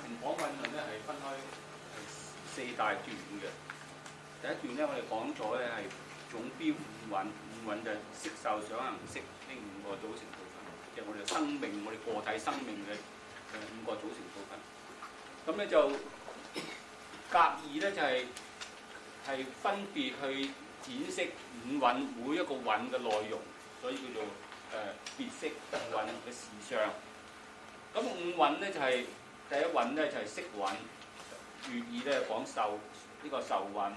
情廣運論咧係分開四大段嘅。第一段咧，我哋講咗咧係總標五蘊，五蘊就係色受想行識呢五個組成部分，即係我哋生命、我哋個體生命嘅五個組成部分。咁咧就甲二咧就係分別去展釋五蘊每一個蘊嘅內容，所以叫做別釋五蘊嘅事相。咁五蘊咧就係、第一蘊咧就係色蘊，乙二咧講受呢個受蘊。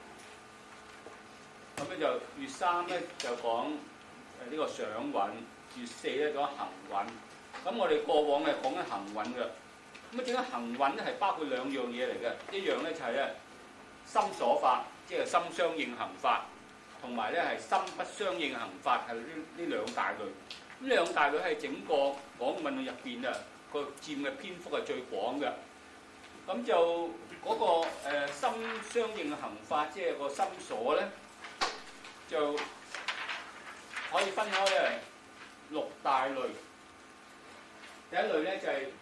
咁咧就乙三咧就講呢個想蘊，乙四咧講行蘊。咁我哋過往係講緊行蘊嘅。咁啊，點解行蘊咧係包括兩樣嘢嚟嘅？一樣咧就係咧心所法，即係心相應行法，同埋咧係心不相應行法，係呢兩大類。呢兩大類係整個廣運論入邊啊，個佔嘅篇幅係最廣嘅。咁就嗰個心相應行法，即係個心所咧，就可以分開咧六大類。第一類咧就係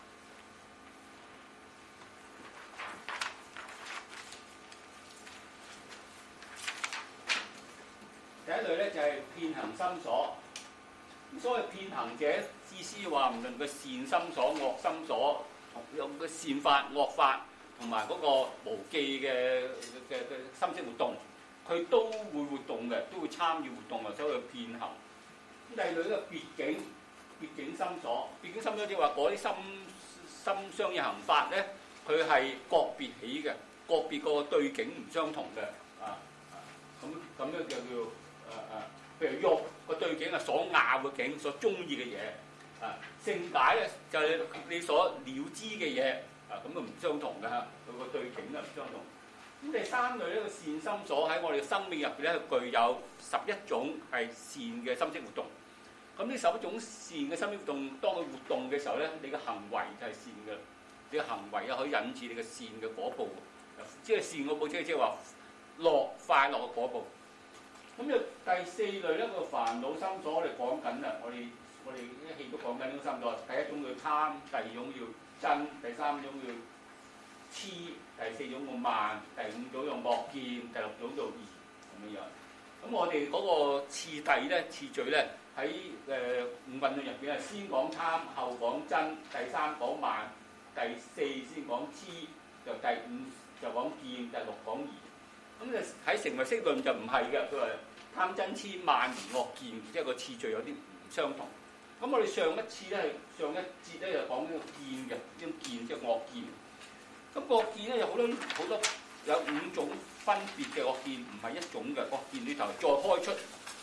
遍行心所。所謂遍行者，意思話唔論個善心所、惡心所，用個善法、惡法，同埋嗰個無記嘅心識活動，佢都會活動嘅，都會參與活動嘅，所以遍行。咁第二類咧別境，別境心所，別境心所即係話嗰啲心相應行法咧，佢係個別起嘅，個別個對境唔相同嘅，咁樣就叫譬如欲個對境係所拗嘅境，所中意嘅嘢，勝解咧就係你所了知嘅嘢，咁啊唔相同嘅嚇，佢個對境啊唔相同。咁第三類呢個善心所喺我哋嘅生命入邊咧，具有11種係善嘅心識活動。咁呢11種善嘅心識活動，當佢活動嘅時候咧，你嘅行為就係善嘅，你嘅行為啊可以引致你嘅善嘅果報，即係善嘅報，即係話快樂嘅果報。咁就第四類咧個煩惱心所，我哋講緊啦，我哋一氣都講緊呢個心所。第一種叫貪，第二種叫瞋，第三種叫痴，第四種叫慢，第五種叫惡見，第六種叫疑咁樣。咁我哋嗰個次序咧喺五蘊論入邊係先講貪，後講瞋，第三講慢，第四先講痴，就第五就講見，第六講疑。咁就喺成唯識論就唔係嘅，佢話貪瞋痴慢疑惡見，即係個次序有啲唔相同。咁我哋上一節咧就講呢個見嘅，呢種見即係惡見。咁惡見咧有好多有5種分別嘅惡見，唔係一種嘅惡見裏頭再開出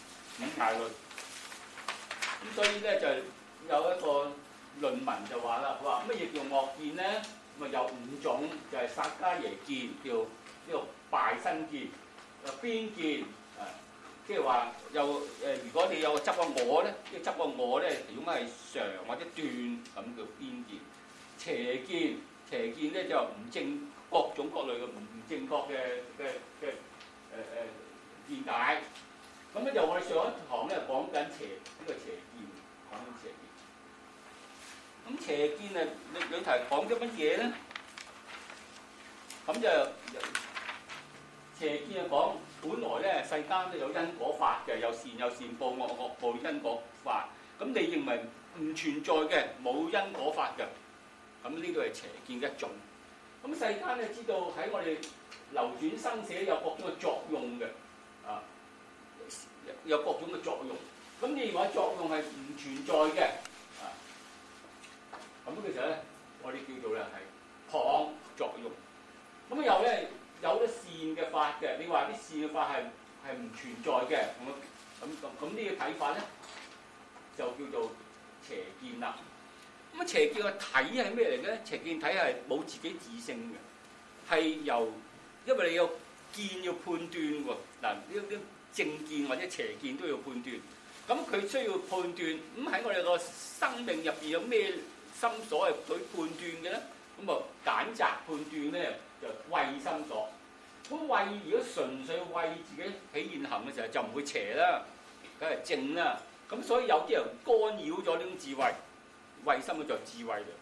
5大類。咁所以咧就有一個論文就話啦，佢話乜嘢叫惡見咧？咁啊有5種，就係薩迦耶見，叫呢個敗身見，邊見即係話如果你有個執個我咧，呢個執個我咧，如果係常或者斷咁叫邊見。邪見咧就唔正各種各類嘅唔正確嘅見解。咁咧就我哋上一堂咧講緊呢個邪見，講緊邪見。咁邪見啊，裏頭講咗乜嘢咧？咁就邪見啊講，本來咧世間都有因果法嘅，有善報，惡報因果法。咁你認為唔存在嘅，冇因果法嘅，咁呢個係邪見嘅一種。咁世間咧知道喺我哋流轉生死有各種嘅作用嘅，有各種嘅作用。咁你認為作用係唔存在嘅，咁其實咧我哋叫做咧係旁作用。咁又咧有啲善嘅法嘅，你話啲善嘅法係唔存在嘅，咁呢個睇法咧就叫做邪見啦。咁邪見嘅體係咩嚟嘅咧？邪見體係冇自己自性嘅，係因為你有見要判斷喎。嗱，呢啲正見或者邪見都要判斷。咁佢需要判斷，咁喺我哋個生命入邊有咩心所係佢判斷嘅咧？咁啊揀擇判斷咧就慧心所。咁慧如果純粹為自己起現行嘅時候，就唔會邪啦，梗係正啦。咁所以有啲人干擾咗呢種智慧，慧心就智慧嘅。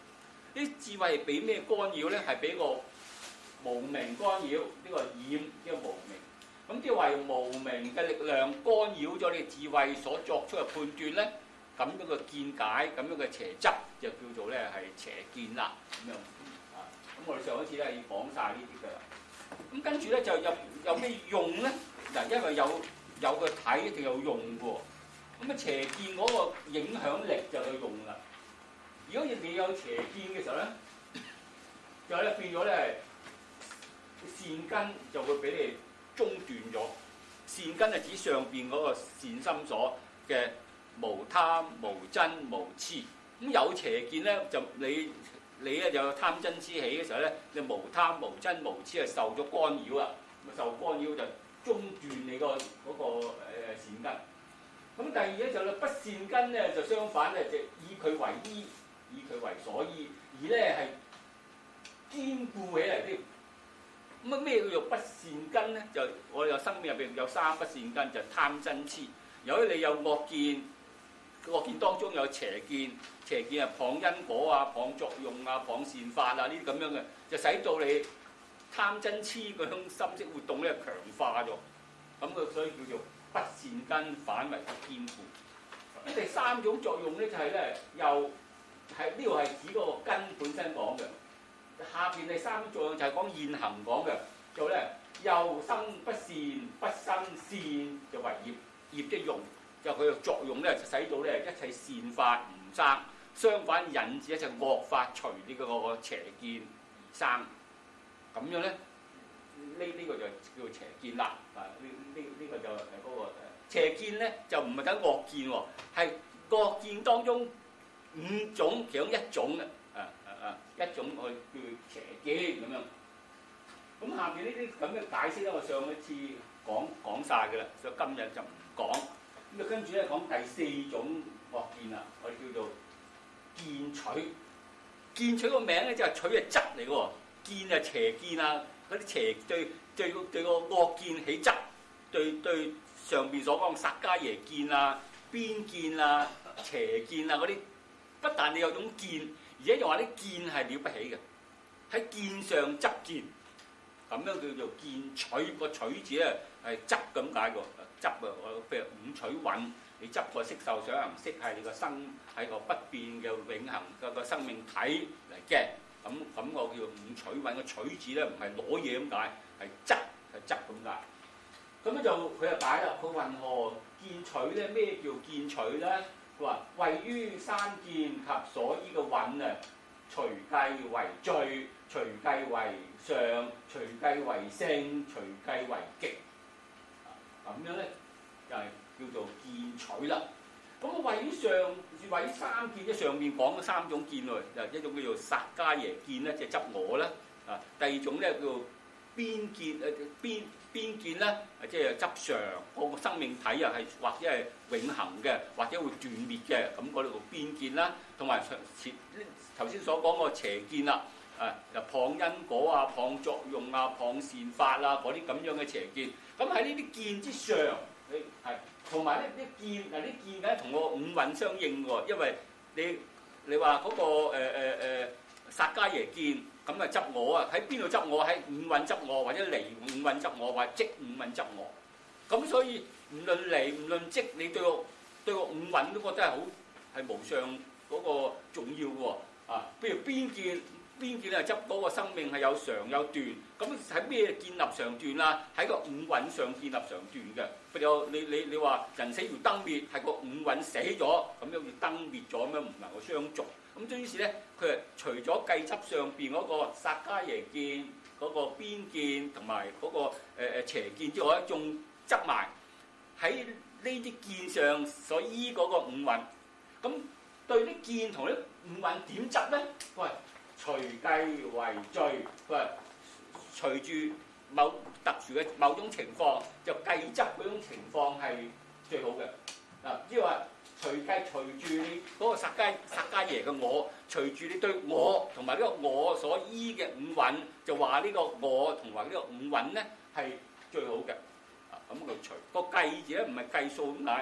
啲智慧係俾咩干擾咧？係俾個無明干擾，呢個染叫無明。咁即係話用無明嘅力量干擾咗你智慧所作出嘅判斷咧，咁樣嘅見解，咁樣嘅邪執就叫做咧係邪見啦。咁樣啊，咁我哋上一次咧要講晒呢啲嘅啦。咁跟住咧就有咩用咧？嗱，因為有個體一定有用嘅喎。咁啊邪見嗰個影響力就有用啦。如果你有邪見嘅時候咧，就咧變咗咧善根就會俾你中斷咗。善根係指上邊嗰個善心所嘅無貪、無瞋、無痴。咁有邪見咧，就你咧有貪瞋痴起嘅時候咧，你無貪、無瞋、無痴係受咗干擾啦。咁受干擾就中斷你嗰個善根。咁第二咧就不善根咧就相反咧，就以佢為依，以佢為所依，而咧係堅固起嚟添。咁啊咩叫做不善根咧？就我哋生命入邊有三不善根，就貪瞋痴。由於你有惡見，惡見當中有邪見，邪見係謗因果啊、謗作用啊、謗善法啊呢啲咁樣嘅，就使到你貪瞋痴嗰種心識活動咧強化咗。咁佢所以叫做不善根反為不堅固。咁第三種作用咧就係咧，又係呢度係指嗰個根本身講嘅。下邊第三種作用就係講現行講嘅，就咧又生不善，不生善就為業，業即係用，就佢嘅作用咧就使到咧一切善法唔生，相反引致一切惡法隨呢個邪見而生。咁樣咧，呢個就叫做邪見啦。啊，呢個就係嗰個邪見咧，就唔係等惡見喎，係惡見當中五種其中一種嘅。一種我叫邪見咁樣。咁下邊呢啲咁嘅解釋咧，我上一次講晒嘅啦，所以今日就唔講。咁就跟住咧講第四種惡見啦，我哋叫做見取。見取個名咧就係取係執嚟嘅喎，見係邪見啊，嗰啲邪對個惡見起執，對上邊所講薩迦耶見啊、邊見啊、邪見啊嗰啲，不但你有種見。而且又話啲見係了不起嘅，喺見上執見，咁樣叫做見取。個取字咧係執咁解喎，執啊！譬如五取蘊，你執個色受想行識係你個生係個不變嘅永恆個生命體嚟嘅，咁我叫五取蘊。個取字咧唔係攞嘢咁解，係執咁解。咁咧就佢就解啦，佢云何見取咧？咩叫見取咧？佢話位於三見及所依嘅蘊啊，隨計為最，隨計為上，隨計為勝，隨計為極。咁樣咧就係叫做見取啦。咁啊位於上，位於三見，即上面講嘅三種見喎，就一種叫做薩迦耶見咧，即係執我啦。啊，第二種咧叫做邊見邊見咧，即係執常，個生命體啊係或者係永恆嘅，或者會斷滅嘅，咁嗰度叫邊見啦。同埋頭先所講個邪見啦，又謗因果啊、謗作用啊、謗善法啊嗰啲咁樣嘅邪見。咁喺呢啲見之上，係同埋呢啲見嗱，啲見梗係同個五蘊相應喎，因為你話嗰個薩迦耶見。咁啊執我啊，喺邊度執我？喺五蘊執我，或者離五蘊執我，或者即五蘊執我。咁所以唔論離唔論即，你對個五蘊都覺得係好係無上嗰個重要嘅喎。啊，譬如邊見啊執嗰個生命係有常有斷。咁喺咩建立常斷啊？喺個五蘊上建立常斷嘅。譬如你話人死如燈滅，係個五蘊死咗，咁樣要燈滅咗，咁樣唔能夠相續。咁於是咧，佢係除咗計執上邊嗰個薩迦耶見、嗰個邊見同埋嗰個邪見之外，仲執埋喺呢啲見上所依嗰個五蘊。咁對啲見同啲五蘊點執咧？佢話隨計為最，佢話隨住某特殊嘅某種情況，就計執嗰種情況係最好嘅。嗱，即係話。隨住你嗰個薩迦耶嘅我，隨住你對我同埋呢個我所依嘅五蘊，就話呢個我同埋呢個五蘊咧係最好嘅。咁佢隨個計字咧唔係計數咁解，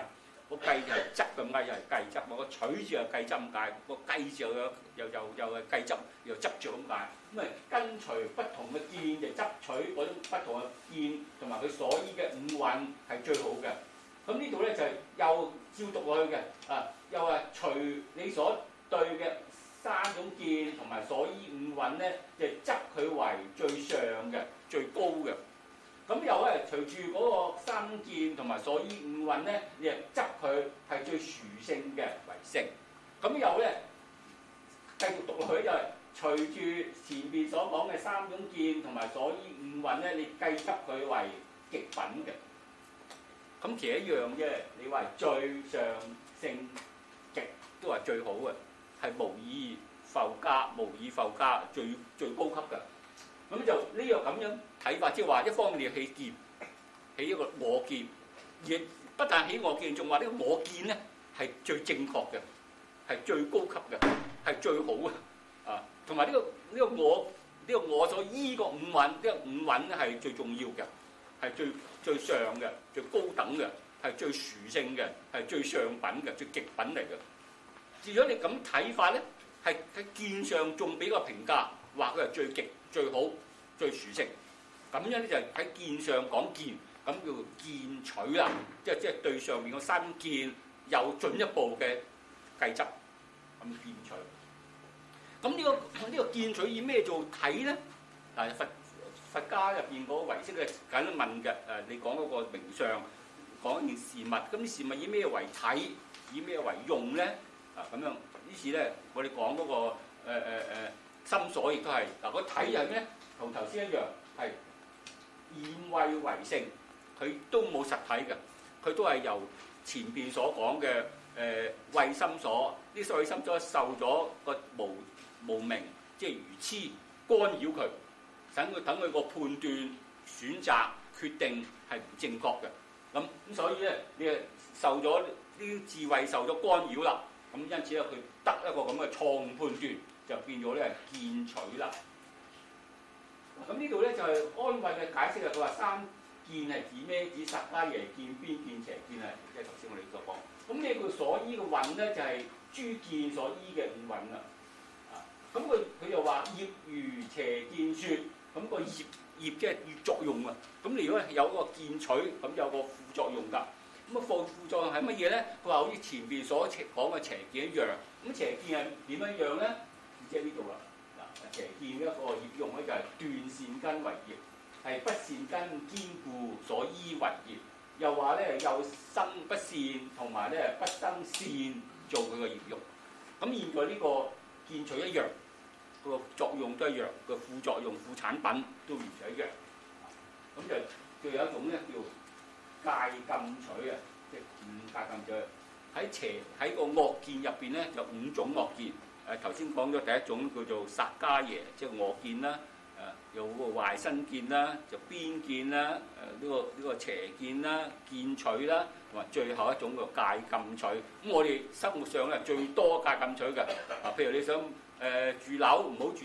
個計就係執咁解，又係計執；個取字又係計執咁解，個計字又係計執，又執著咁解。咁啊，跟隨不同嘅見就執取嗰種不同嘅見，同埋佢所依嘅五蘊係最好嘅。咁呢度咧就係又照讀落去嘅，又係隨你所對嘅三種見同埋所依五蘊咧，就執佢為最上嘅、最高嘅。咁又咧隨住嗰個三見同埋所依五蘊咧，你係執佢係最殊勝嘅為聖。咁又咧繼續讀落去就係隨住前邊所講嘅三種見同埋所依五蘊咧，你計執佢為極品嘅。咁其實一樣啫，你話最上聖極都係最好嘅，係無以復加、無以復加最高級嘅。咁就呢個咁樣睇法，即係話一方面你要起見，起一個我見，亦不但起我見，仲話呢個我見咧係最正確嘅，係最高級嘅，係最好嘅。同埋呢個我所依個五蘊，呢個五蘊咧係最重要嘅，係最上嘅、最高等嘅，係最殊勝嘅，係最上品嘅、最極品嚟嘅。至於你咁睇法咧，係喺見上仲俾個評價，話佢係最極、最好、最殊勝。咁樣咧就係喺見上講見，咁叫見取啦，即係對上面個三見有進一步嘅計執，咁見取。咁呢個見取以咩做睇咧？嗱，佛家入邊嗰個唯識嘅緊問嘅你講嗰個名相，講一件事物，咁啲事物以咩為睇，以咩為用咧？咁樣於是咧，我哋講嗰個心所亦都係嗱，個睇係咩？同頭先一樣，係現慧為性，佢都冇實體嘅，佢都係由前邊所講嘅慧心所，啲慧心所受咗個無明，即係愚痴干擾佢，等佢個判斷、選擇、決定係唔正確嘅。咁所以咧，你係受咗呢啲智慧受咗干擾啦。咁因此咧，佢得一個咁嘅錯誤判斷，就變咗咧見取啦。咁呢度咧就係安慧嘅解釋啊。佢話三見係指咩？指薩迦耶見、邊見、邪見啊，即係頭先我哋所講。咁呢個所依嘅蘊咧，就係諸見所依嘅五蘊啦。咁佢又話業如邪見說，咁個業即係業作用啊。咁你如果有個見取，咁有個副作用㗎。咁副作用係乜嘢咧？佢話好似前邊所講嘅邪見一樣。咁邪見係點樣樣咧？即係呢度啦。嗱，邪見一個業用咧就係斷善根為業，係不善根堅固所依為業。又話咧有生不善同埋咧不生善做佢個業用。咁現在呢個見取一樣，個作用都一樣，個副作用、副產品都完全一樣。咁就有一種咧叫戒禁取啊，即係五戒禁取。喺個惡見入邊咧，有五種惡見。頭先講咗第一種叫做薩迦耶，即係惡見啦。有個壞身見啦，就邊見啦。呢個邪見啦、見取啦，同埋最後一種叫戒禁取。咁我哋生活上咧最多戒禁取嘅。譬如你想住樓，唔好住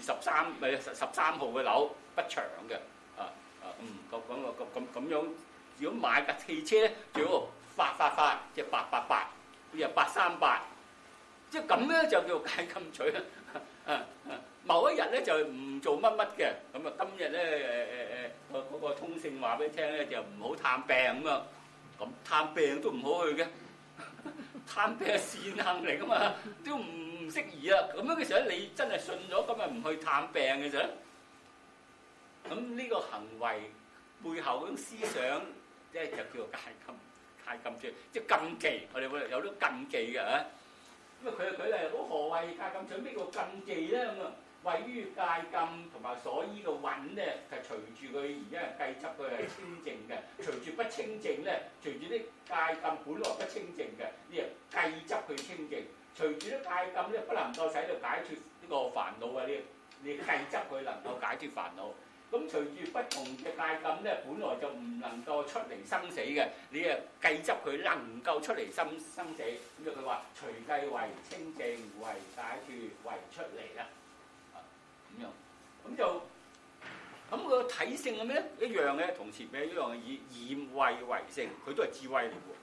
13號嘅樓，不長嘅。咁樣，如果買架汽車咧，最好888，即係888，又838，即係咁咧就叫戒禁取啦。某一日咧就唔做乜乜嘅，咁啊今日咧嗰個通勝話俾你聽咧就唔好探病咁啊，咁探病都唔好去嘅，探病係善行嚟噶嘛，都唔適宜啊。咁樣嘅時候你真係信咗，今日唔去探病嘅時候，咁呢個行為背後嗰種思想，即係就叫做戒禁取，即係禁忌。我哋會有啲禁忌嘅嚇。咁啊佢係好何謂戒禁取？咩叫禁忌咧？咁啊？位於戒禁同埋所依嘅蘊咧，係隨住佢而家係計執佢係清淨嘅；隨住不清淨咧，隨住啲戒禁本來不清淨嘅，你係計執佢清淨；隨住啲戒禁咧，不能夠使到解決呢個煩惱啊！你計執佢能夠解決煩惱。咁隨住不同嘅戒禁咧，本來就唔能夠出嚟生死嘅，你係計執佢能夠出嚟生死。咁就佢話隨計為清淨，為解決，為出嚟啦。咁樣，咁就咁個體性係咩咧？一樣嘅，同前面一樣嘅，以慧為性，佢都係智慧嚟喎。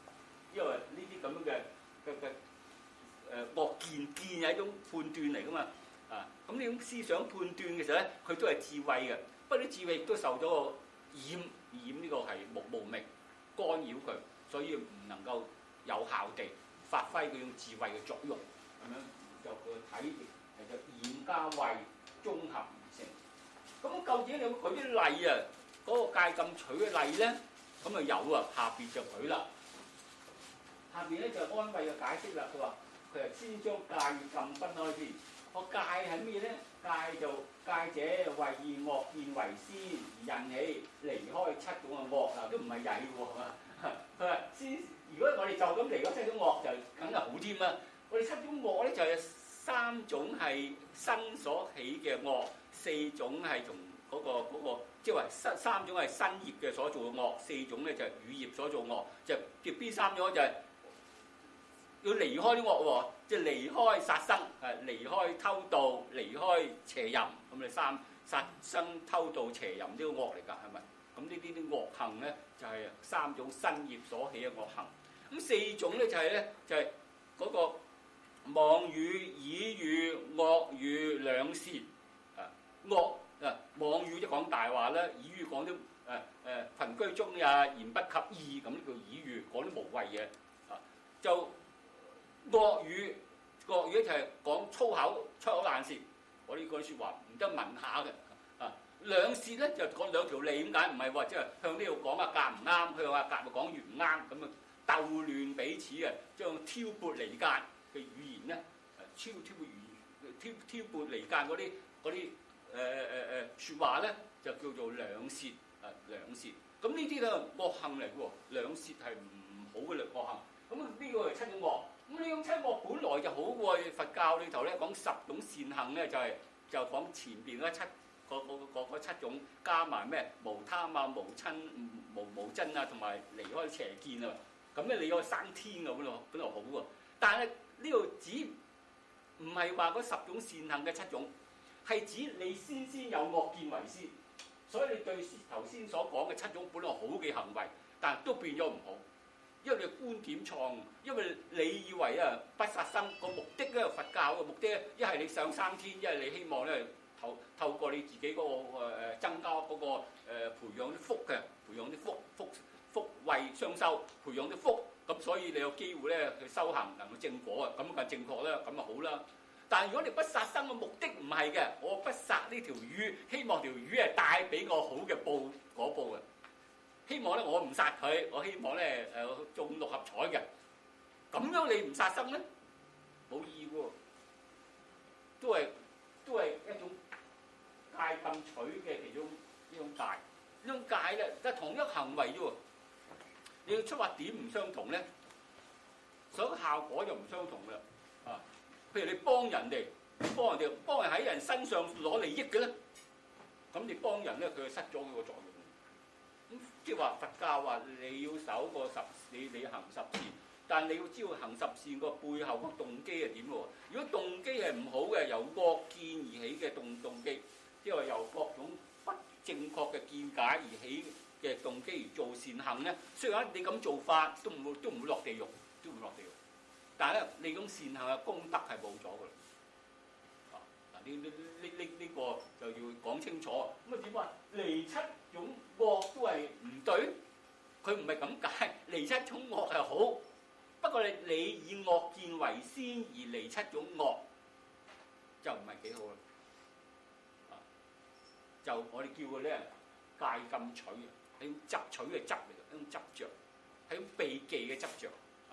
因為呢啲咁樣嘅惡見係一種判斷嚟噶嘛。咁呢種思想判斷嘅時候咧，佢都係智慧嘅。不過啲智慧亦都受咗個染呢個係無明干擾佢，所以唔能夠有效地發揮佢種智慧嘅作用。咁樣就個睇就染加慧綜合而成。咁究竟你有冇舉啲例啊？嗰個戒禁取嘅例咧，咁啊有啊，下邊就舉啦。下邊咧就安慧嘅解釋啦。佢話佢係先將戒與禁分開先。個戒係咩咧？戒就戒者為以惡見為先而引起離開七種嘅惡啊，都唔係曳喎，係嘛？佢話先，如果我哋就咁離開七種惡就梗係好添啦。我哋七種惡咧就係三種係身所起嘅惡，四種係從嗰個，即係話三種係身業嘅所做嘅惡，四種咧就係語業所做惡，就叫邊三種就係要離開啲惡喎，即係離開殺生，離開偷盜，離開邪淫，咁你殺生、偷盜、邪淫呢個惡嚟㗎，係咪？咁呢啲惡行咧就係三種身業所起嘅惡行。咁四種咧就係嗰個妄語、綺語、惡語兩舌。惡妄語即係講大話啦，綺語講啲群居中言不及義，咁呢叫綺語，講啲無謂嘢。就惡語就係講粗口爛舌，我呢句説話唔得聞下嘅。兩舌咧就講兩條脷，點解？唔係話即係向呢度講格唔啱，向格咪講越唔啱，咁啊鬥亂彼此啊，將挑撥離間嘅語言咧，挑撥離間嗰啲説話咧，就叫做兩舌兩舌。咁呢啲咧惡行嚟嘅喎，兩舌係唔好嘅惡行。咁呢個係七種惡。咁呢種七惡本來就好喎，佛教裏頭咧講十種善行咧，就講前邊嗰七種，加埋咩無貪啊、無親、無憎啊，同埋離開邪見啊。咁咧你可以生天啊，本來好喎。但係呢度指唔係話嗰十種善行嘅七種，係指你先有惡見為先。所以你對頭先所講嘅七種本來好嘅行為，但係都變咗唔好。因為你觀點錯誤，因為你以為不殺生個目的咧，佛教嘅目的咧，一係你上三天，一係你希望咧透過你自己嗰個增加嗰個培養啲福嘅，培養啲福慧雙修，培養啲福，咁所以你有機會咧去修行能夠正果啊，咁梗係正確啦，咁啊好啦。但係如果你不殺生嘅目的唔係嘅，我不殺呢條魚，希望條魚係帶俾個好嘅果報嘅。希望咧我唔殺佢，我希望咧中六合彩嘅，咁樣你唔殺生咧冇意義喎，都係一種戒禁取嘅其中呢種戒。呢種戒咧，即係同一行為啫喎，你要出發點唔相同咧，所效果就唔相同啦。譬如你幫人喺人身上攞利益嘅咧，咁你幫人咧佢就失咗佢個作用。咁即係話佛教話你要守個你行十善，但係你要知道行十善個背後個動機係點喎？如果動機係唔好嘅，由惡見而起嘅動機，即係話由各種不正確嘅見解而起嘅動機而做善行咧，雖然你咁做法都唔會落地獄，但係咧你種善行嘅功德係冇咗㗎啦。呢個就要講清楚。咁啊點話離七種惡都係唔對？佢唔係咁解，離七種惡係好，不過你以惡見為先而離七種惡，就唔係幾好啦。就我哋叫佢咧戒禁取啊，係種執取嘅執嚟嘅，一種執著，係種避忌嘅執著。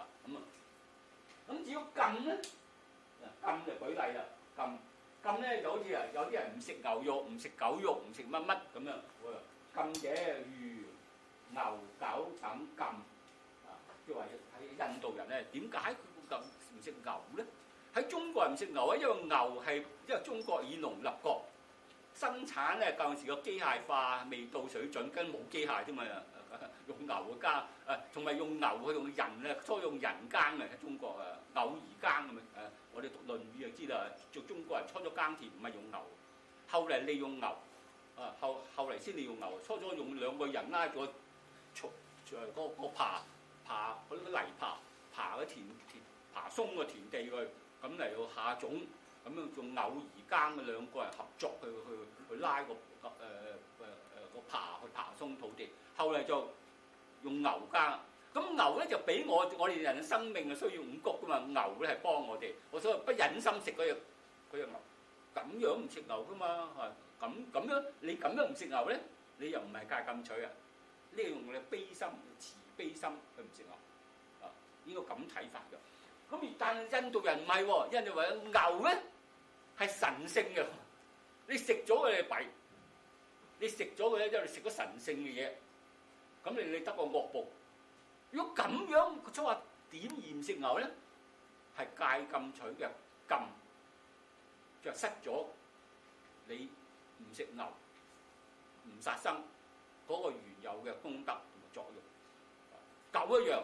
咁至於禁咧，禁就舉例啦，禁咧就好似有啲人唔食牛肉、唔食狗肉、唔食乜乜咁樣。禁者魚、牛、狗等禁。即係話喺印度人咧，點解佢會禁唔食牛咧？喺中國人唔食牛啊，因為牛係因為中國以農立國，生產咧舊陣時個機械化未到水準，跟冇機械啫嘛。用牛嘅耕，同埋用牛去用人咧，初用人耕嘅喺中國偶而耕咁啊！我哋讀《論語》就知啦，做中國人初咗耕田唔係用牛，後嚟利用牛，後嚟先利用牛，初用兩個人拉咗個耙嗰啲泥耙， 爬爬鬆個田地去，咁嚟到下種，咁樣用偶而耕嘅兩個人合作去拉個個爬鬆土地。後嚟就用牛耕，咁牛咧就俾我哋人嘅生命係需要五穀噶嘛，牛咧係幫我哋，我所謂不忍心食嗰隻牛，咁樣唔食牛噶嘛，係咁樣你咁樣唔食牛咧，你又唔係戒禁取啊？呢個用你悲心慈悲心去唔食牛啊，應該咁睇法嘅。咁但係印度人唔係喎，印度話牛咧係神聖嘅，你食咗佢哋弊，你食咗佢咧，因為你食咗神聖嘅嘢，咁你得個惡報。如果咁樣，即係話點驗食牛咧，係戒禁取嘅禁，就失咗你唔食牛、唔殺生嗰個原有嘅功德同埋作用。狗一樣。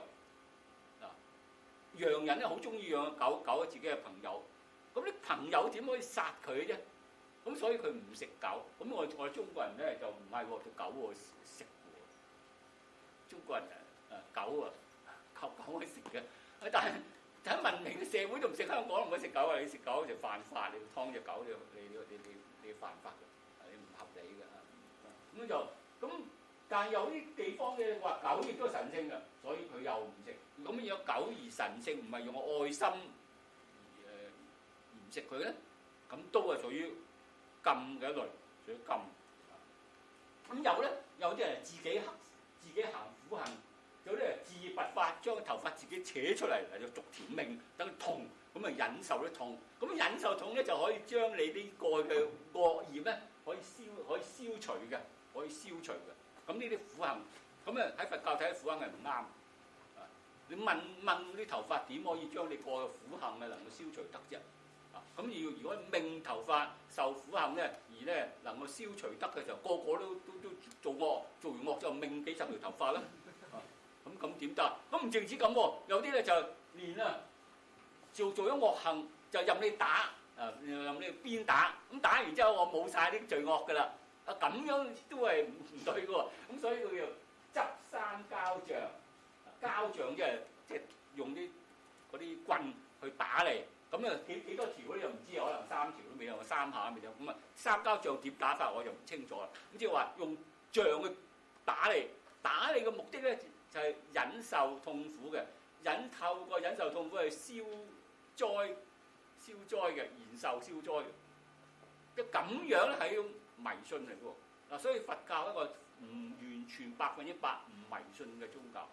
洋人咧好中意養狗，狗係自己嘅朋友。咁啲朋友點可以殺佢啫？咁所以佢唔食狗。咁我哋中國人咧就唔係喎，條狗我食喎。中國人狗可以食嘅，但係喺文明嘅社會都唔食，香港唔可以食狗啊！你食狗就犯法，你要劏隻狗你犯法嘅，你唔合理嘅。咁就咁。但係有啲地方嘅話狗亦都神聖嘅，所以佢又唔食。咁有狗而神聖，唔係用愛心而唔食佢咧，咁都係屬於禁嘅一類，屬於禁。咁有啲人自己行苦行，有啲人自拔法，將個頭髮自己扯出嚟嚟到續條命，等佢痛，咁啊忍受啲痛。咁忍受痛咧就可以將你呢個嘅惡業咧可以消除嘅，可以消除嘅。咁呢啲苦行，咁啊喺佛教睇苦行係唔啱。啊，你問啲頭髮點可以將你過嘅苦行嘅能夠消除得啫？啊，咁如果命頭髮受苦行咧，而咧能夠消除得嘅時候，個個都做惡，做完惡就命幾十條頭髮啦。啊，咁點得？咁唔淨止咁喎，有啲咧就連做咗惡行就任你打，任你鞭打，咁打完之後我冇晒啲罪惡㗎啦。啊，咁樣都係唔對嘅喎，咁所以佢叫執山交杖，交杖即係用嗰啲棍去打你，咁啊幾多條咧又唔知，可能3條都未有，3下都未有，咁啊三交杖點打法我就唔清楚啦。咁即係話用杖去打你嘅目的咧就係忍受痛苦嘅，透過忍受痛苦去消災嘅，延壽消災嘅，即係咁樣咧係一種迷信嚟嘅喎，所以佛教一個唔完全100%唔迷信嘅宗教。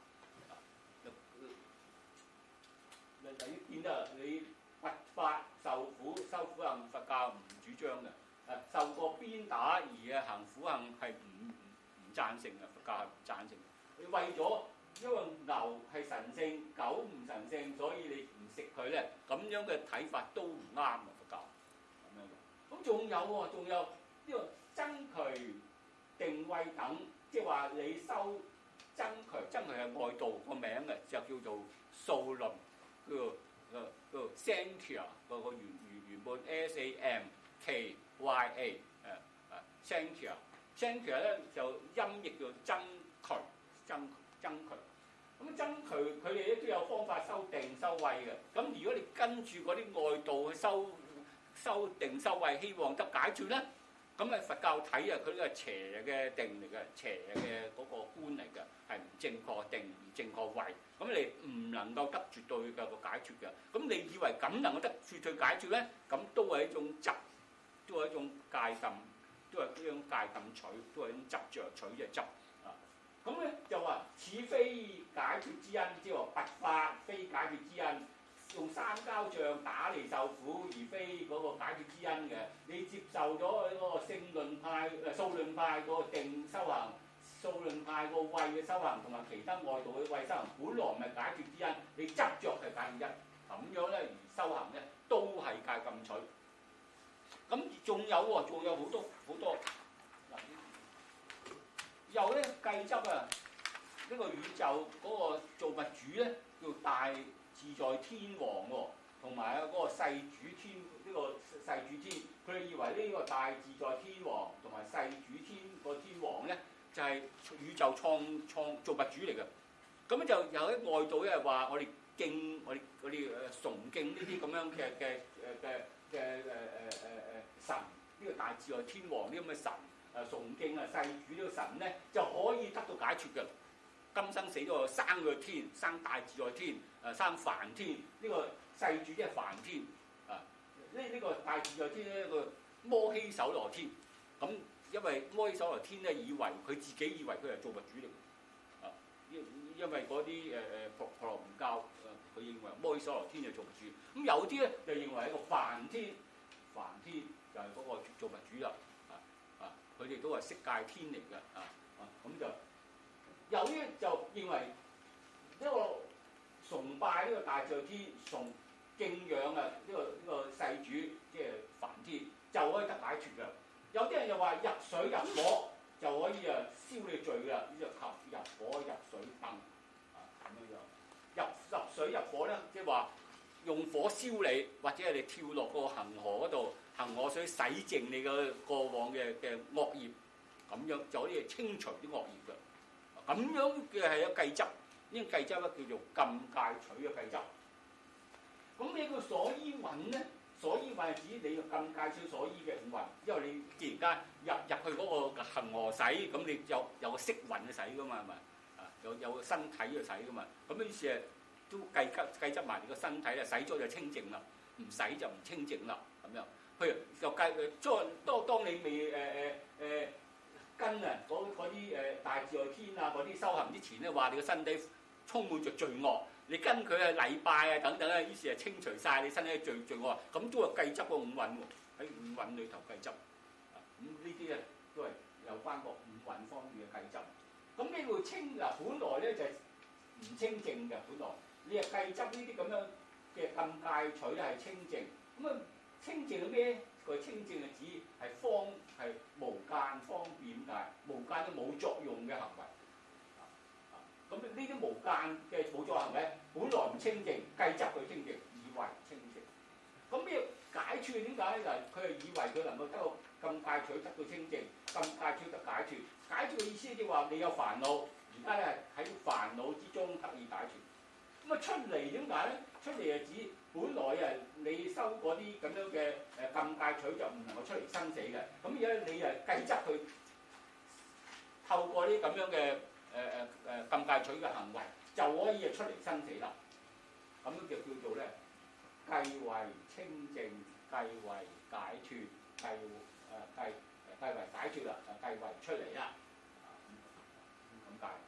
你見到你佛法受苦修苦行，佛教唔主張嘅。受過鞭打而行苦行係唔贊成嘅，佛教係唔贊成。你為咗因為牛係神聖，狗唔神聖，所以你唔食佢咧，咁樣嘅睇法都唔啱嘅，佛教咁樣嘅。咁仲有喎，呢個增渠定慧等，即係話你修增渠係外道個名嘅，就叫做數論，叫做 Samkhya 個原本 Samkhya，Samkhya 咧就音譯叫增渠。咁增渠佢哋咧都有方法修定修慧嘅。咁如果你跟住嗰啲外道去修定修慧，希望得解脫咧，咁喺佛教睇佢呢個係邪嘅定嚟嘅，邪嘅嗰個觀嚟嘅，係唔正確定，唔正確慧。咁你唔能夠得絕對嘅個解脫嘅。咁你以為咁能夠得絕對解脫咧？咁都係一種執，都係一種戒禁，都係一種戒禁取，都係一種執着取嘅執啊。咁咧就話此非解脫之因，即係話拔法非解脫之因。用三交杖打嚟受苦，而非嗰個解決之因嘅。你接受咗嗰個聖論派、數論派個定修行，數論派個慧嘅修行，同埋其他外道嘅慧修行，本來唔係解決之因，你執着係解決因，咁樣咧而修行咧都係戒禁取。咁仲有喎，仲有好多嗱，有咧計執啊，呢個宇宙嗰個造物主咧叫大自在天王喎，同埋嗰個世主天，呢個世主天，佢哋以為呢個大自在天王同埋世主天個天王咧，就係宇宙創造物主嚟嘅。咁就有啲外道咧話，我哋敬我哋崇敬呢啲咁樣嘅神，呢個大自在天王呢咁嘅神崇敬世主呢個神咧，就可以得到解脫嘅。今生死咗生個天，生大自在天，生梵天，呢個世主即係梵天啊！呢個大自在天咧，一個摩希首羅天。咁因為摩希首羅天咧，以為佢自己以為佢係造物主嚟啊！因為嗰啲婆羅門教佢認為摩希首羅天係造物主。咁有啲咧就認為係一個梵天，梵天就係嗰個造物主啦。佢哋都係色界天嚟嘅咁就。有啲就認為呢個崇拜呢個大自在天，敬仰呢個世主，即係梵天，就可以得解脫㗎。有啲人又話入水入火就可以燒你罪㗎，呢就及入火入水燈咁樣。入水入火咧，即係話用火燒你，或者係你跳落個恒河嗰度，恒河水洗淨你嘅過往嘅惡業，咁樣就可以清除啲惡業㗎。咁樣嘅係有計執，呢個計執咧叫做禁戒取嘅計執。咁你個所依蘊咧，所依蘊係指你個禁戒取所依嘅五蘊，因為你既然間入去嗰個恒河洗，咁你有個色蘊去洗噶嘛，係咪？有個身體去洗噶嘛。咁於是都計執埋你個身體啦，洗咗就清淨啦，唔洗就唔清淨啦，咁樣。譬如就計當你未跟嗰啲大自在天嗰啲修行之前咧，話你個身體充滿着罪惡，你跟佢禮拜等等於是清除晒你身體嘅罪惡，咁都係計執個五蘊喎，喺五蘊裏頭計執。咁呢啲都係有關個五蘊方面嘅計執。咁呢個清本來咧就係唔清淨嘅，本來你係計執呢啲咁樣嘅禁戒取係清淨。咁清淨係咩？佢清淨係指係無間方便界，無間都冇作用嘅行為。咁呢啲無間嘅冇作用行為，本來唔清淨，計執佢清淨，以為清淨。咁咩解脫點解咧？就係佢係以為佢能夠得到禁戒取得到清淨，禁戒取得解脫。解脫嘅意思即係話你有煩惱，而家咧喺煩惱之中得以解脫。咁出嚟點解咧？出嚟係指本來你收嗰啲咁樣嘅禁戒取就唔能夠出嚟生死嘅。咁而家你計執佢透過啲咁樣嘅禁戒取嘅行為，就可以出嚟生死啦。咁樣就叫做咧計為清淨，計為解脫，計為解脫啦，計為出嚟啦。咁解。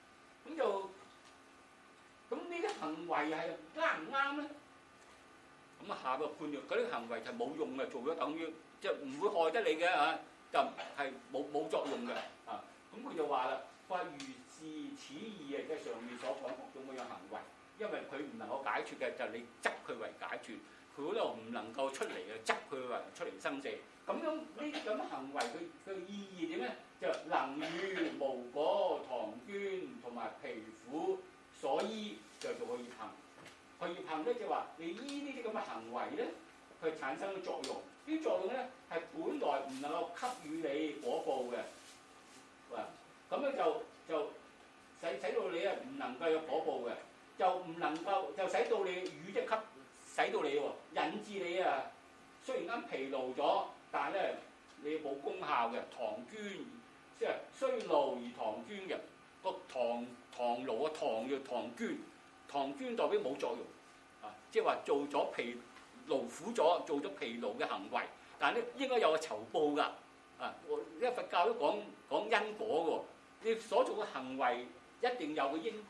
咁呢啲行為係啱唔啱咧？咁下個判斷嗰啲行為就冇用嘅，做咗等於即係唔會害得你嘅就係冇作用嘅咁佢就話啦，話如是此意即係上面所講各種嗰樣行為，因為佢唔能夠解脫嘅，就係你執佢為解脫，佢嗰度唔能夠出嚟嘅，執佢為出嚟生死。咁樣呢啲咁嘅行為，佢意義點咧？就能與無果、唐捐同埋皮膚所依就做個業行，個業行咧就話你依呢啲咁嘅行為咧，佢產生咗作用。呢啲作用咧係本來唔能夠給予你果報嘅，咁咧就使到你唔能夠有果報嘅，就唔能夠就使到你與即給使到你喎，引致你雖然間疲勞咗，但係咧你冇功效嘅唐捐，即係雖勞而唐捐嘅。個唐勞嘅唐叫唐捐，唐捐代表冇作用即係話做咗勞苦咗，做咗疲勞嘅行為，但係咧應該有個酬報㗎因為佛教都講因果嘅喎，你所做嘅行為一定有個應該，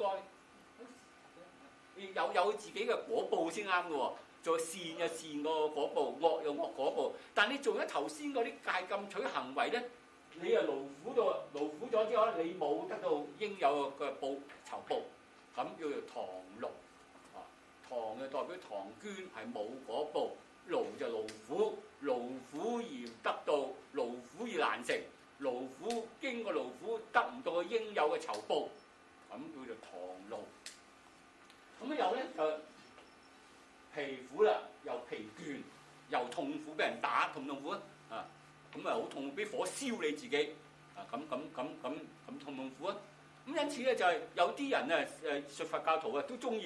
有自己嘅果報先啱嘅喎。做善有善個果報，惡有惡果報，但係你做咗頭先嗰啲戒禁取行為咧。你勞苦咗之後，你冇得到應有嘅酬報，咁叫做唐勞唐就代表唐捐係冇果報，勞就勞苦而得到，勞苦而難成，勞苦經過勞苦得唔到佢應有嘅酬報，咁叫做唐勞。咁又咧就疲苦啦，又疲倦，又痛苦，俾人打痛苦咁好痛苦，俾火燒你自己咁痛苦咁因此咧就係有啲人説佛教徒都中意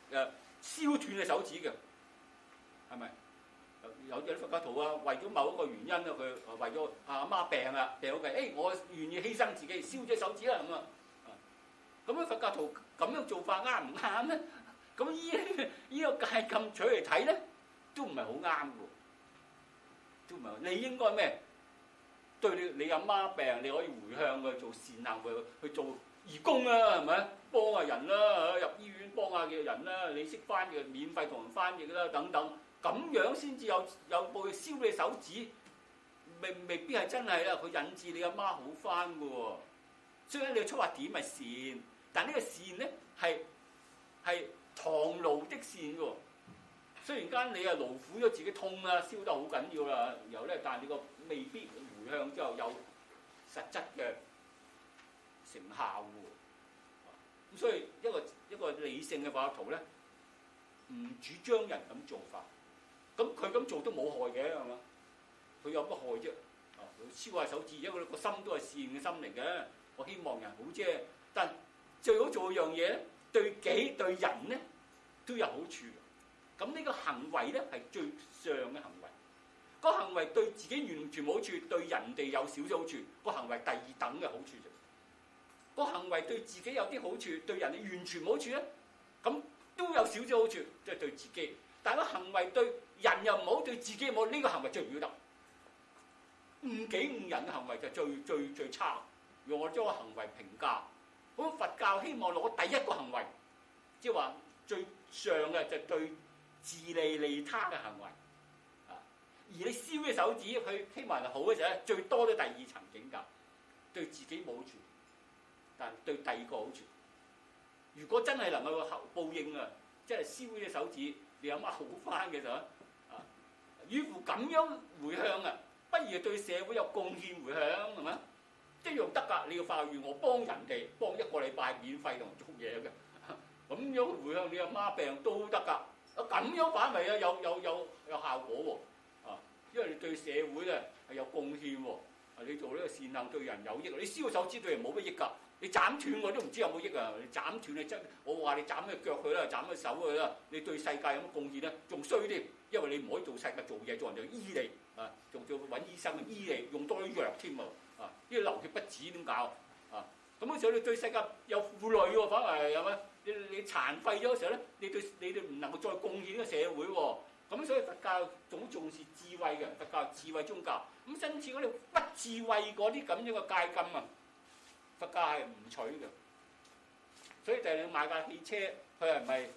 燒斷嘅手指嘅，係咪？有啲佛教徒啊，為咗某一個原因啊，佢為咗阿媽病啊，病好嘅，我願意犧牲自己，燒咗手指啦咁啊！咁樣佛教徒咁樣做法啱唔啱咧？咁依個戒禁取嚟睇咧，都唔係好啱嘅，都唔係。你應該咩？對你阿媽病，你可以回向佢做善行，去做義工啊，係咪？幫下人啦，入醫院幫下嘅人啦，你識翻譯，免費同人翻譯啦，等等。咁樣先至有部燒你手指，未必係真係啦。佢引致你阿媽好翻嘅喎。所以你嘅出發點係善，但呢個善咧係唐勞的善喎。雖然間你係勞苦咗自己痛啦，燒得好緊要啦，然後咧，但係你個未必回向之後有實質嘅成效喎。咁所以一個理性嘅佛教徒咧，唔主張人咁做法。咁佢咁做都冇害嘅，係嘛？佢有乜害啫？佢燒下手指，因為佢個心都係善嘅心嚟嘅。我希望人好啫，但最好做一樣嘢咧，對己對人咧都有好處。咁呢個行為咧係最上嘅行為。個行為對自己完全冇好處，對人哋有少少好處。個行為第二等嘅好處啫。個行為對自己有啲好處，對人哋完全冇好處咧，咁都有少少好處，即係對自己。但係個行為對人又唔好，對自己又唔好，呢個行為最唔要得。誤己誤人嘅行為就最差。用我將個行為評價，咁佛教希望攞第一個行為，即係話最上嘅就對自利利他嘅行為。而你燒嘅手指，佢希望人好嘅時候咧，最多都第二層境界，對自己冇好處，但對第二個好處。如果真係能夠報應啊，即係燒嘅手指，你阿媽好翻嘅時候與乎咁樣回向啊，不如對社會有貢獻回向，係咪？一樣得㗎。你要化願我幫人哋，幫一個禮拜免費同做嘢嘅，咁樣回向你阿媽病都得㗎。咁樣反為啊有效果喎，因為你對社會咧係有貢獻喎，你做呢個善行對人有益。你燒手指對人冇乜益㗎，你斬斷我都唔知有冇益啊！你斬斷你真，我話你斬佢腳佢啦，斬佢手佢啦，你對世界有乜貢獻咧？仲衰添，因為你唔可以做世界做嘢，做人就醫你啊，仲要揾醫生去醫你，用多啲藥添喎，呢個流血不止點搞啊？咁嗰時候你對世界有負累喎，反而係咪？你殘廢咗嘅時候咧，你哋唔能夠再貢獻呢個社會喎。咁所以佛教總重視智慧嘅，佛教智慧宗教。咁因此嗰啲不智慧嗰啲咁樣嘅戒禁啊，佛教係唔取嘅。所以就係你買架汽車，佢係咪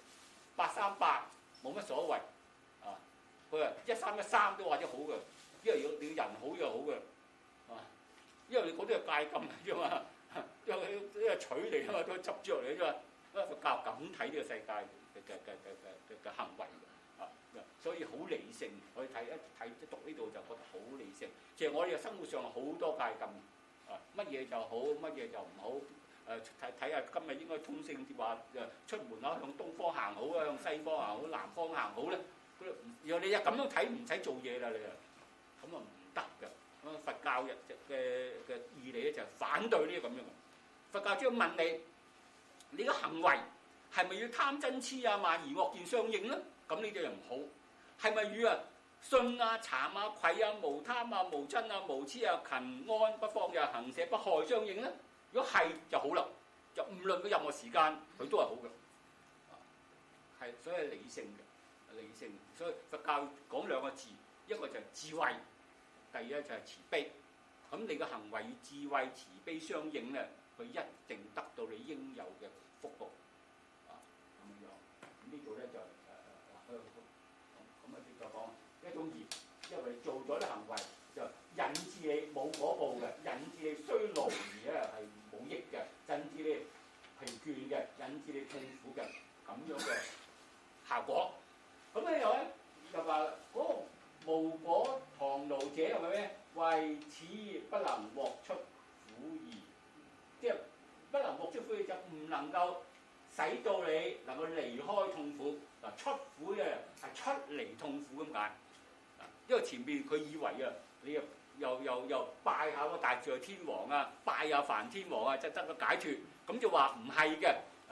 838冇乜所謂啊？佢係1313都或者好嘅，因為你人好就好嘅，因為你嗰啲係戒禁啫嘛，因為呢個取嚟啊嘛，都執著嚟啫嘛。佛教咁睇呢個世界嘅行為所以好理性。我哋讀呢度就覺得好理性。其實我哋嘅生活上好多戒禁乜嘢就好，乜嘢就唔好。睇下今日應該通勝啲話出門口向東方行好啊，向西方行好，南方行好咧。然後你又咁樣睇，唔使做嘢啦，你啊咁啊唔得㗎。佛教嘅義理咧就係反對呢個咁樣。佛教只要問你個行為係咪要貪嗔痴啊、慢疑惡見相應咧？咁呢啲又唔好。係咪與信啊、慚啊、愧啊、無貪啊、無瞋啊、無痴啊、勤安不放又行捨不害相應咧？如果係就好啦，就唔論佢任何時間，佢都係好嘅。係，所以係理性嘅，理性。所以佛教講兩個字，一個就係智慧，第二咧就係慈悲。咁你嘅行為與智慧、慈悲相應咧，佢一定得到你應有嘅福報。咁樣。咁呢度咧就咁再講一種業，因為做咗啲行為就引致你冇果報嘅，引致你衰勞而咧係冇益嘅，引致你疲倦嘅，引致你痛苦嘅咁樣嘅效果。咁咧又話嗰個無果唐勞者係咪咩？為此不能獲出苦義，即係不能獲出苦義就唔能夠使到你能夠離開痛苦。嗱，出苦嘅係出離痛苦咁解。因為前面佢以為你又拜下個大自在天王啊，拜下梵天王啊，就得個解脫。咁就話唔係嘅。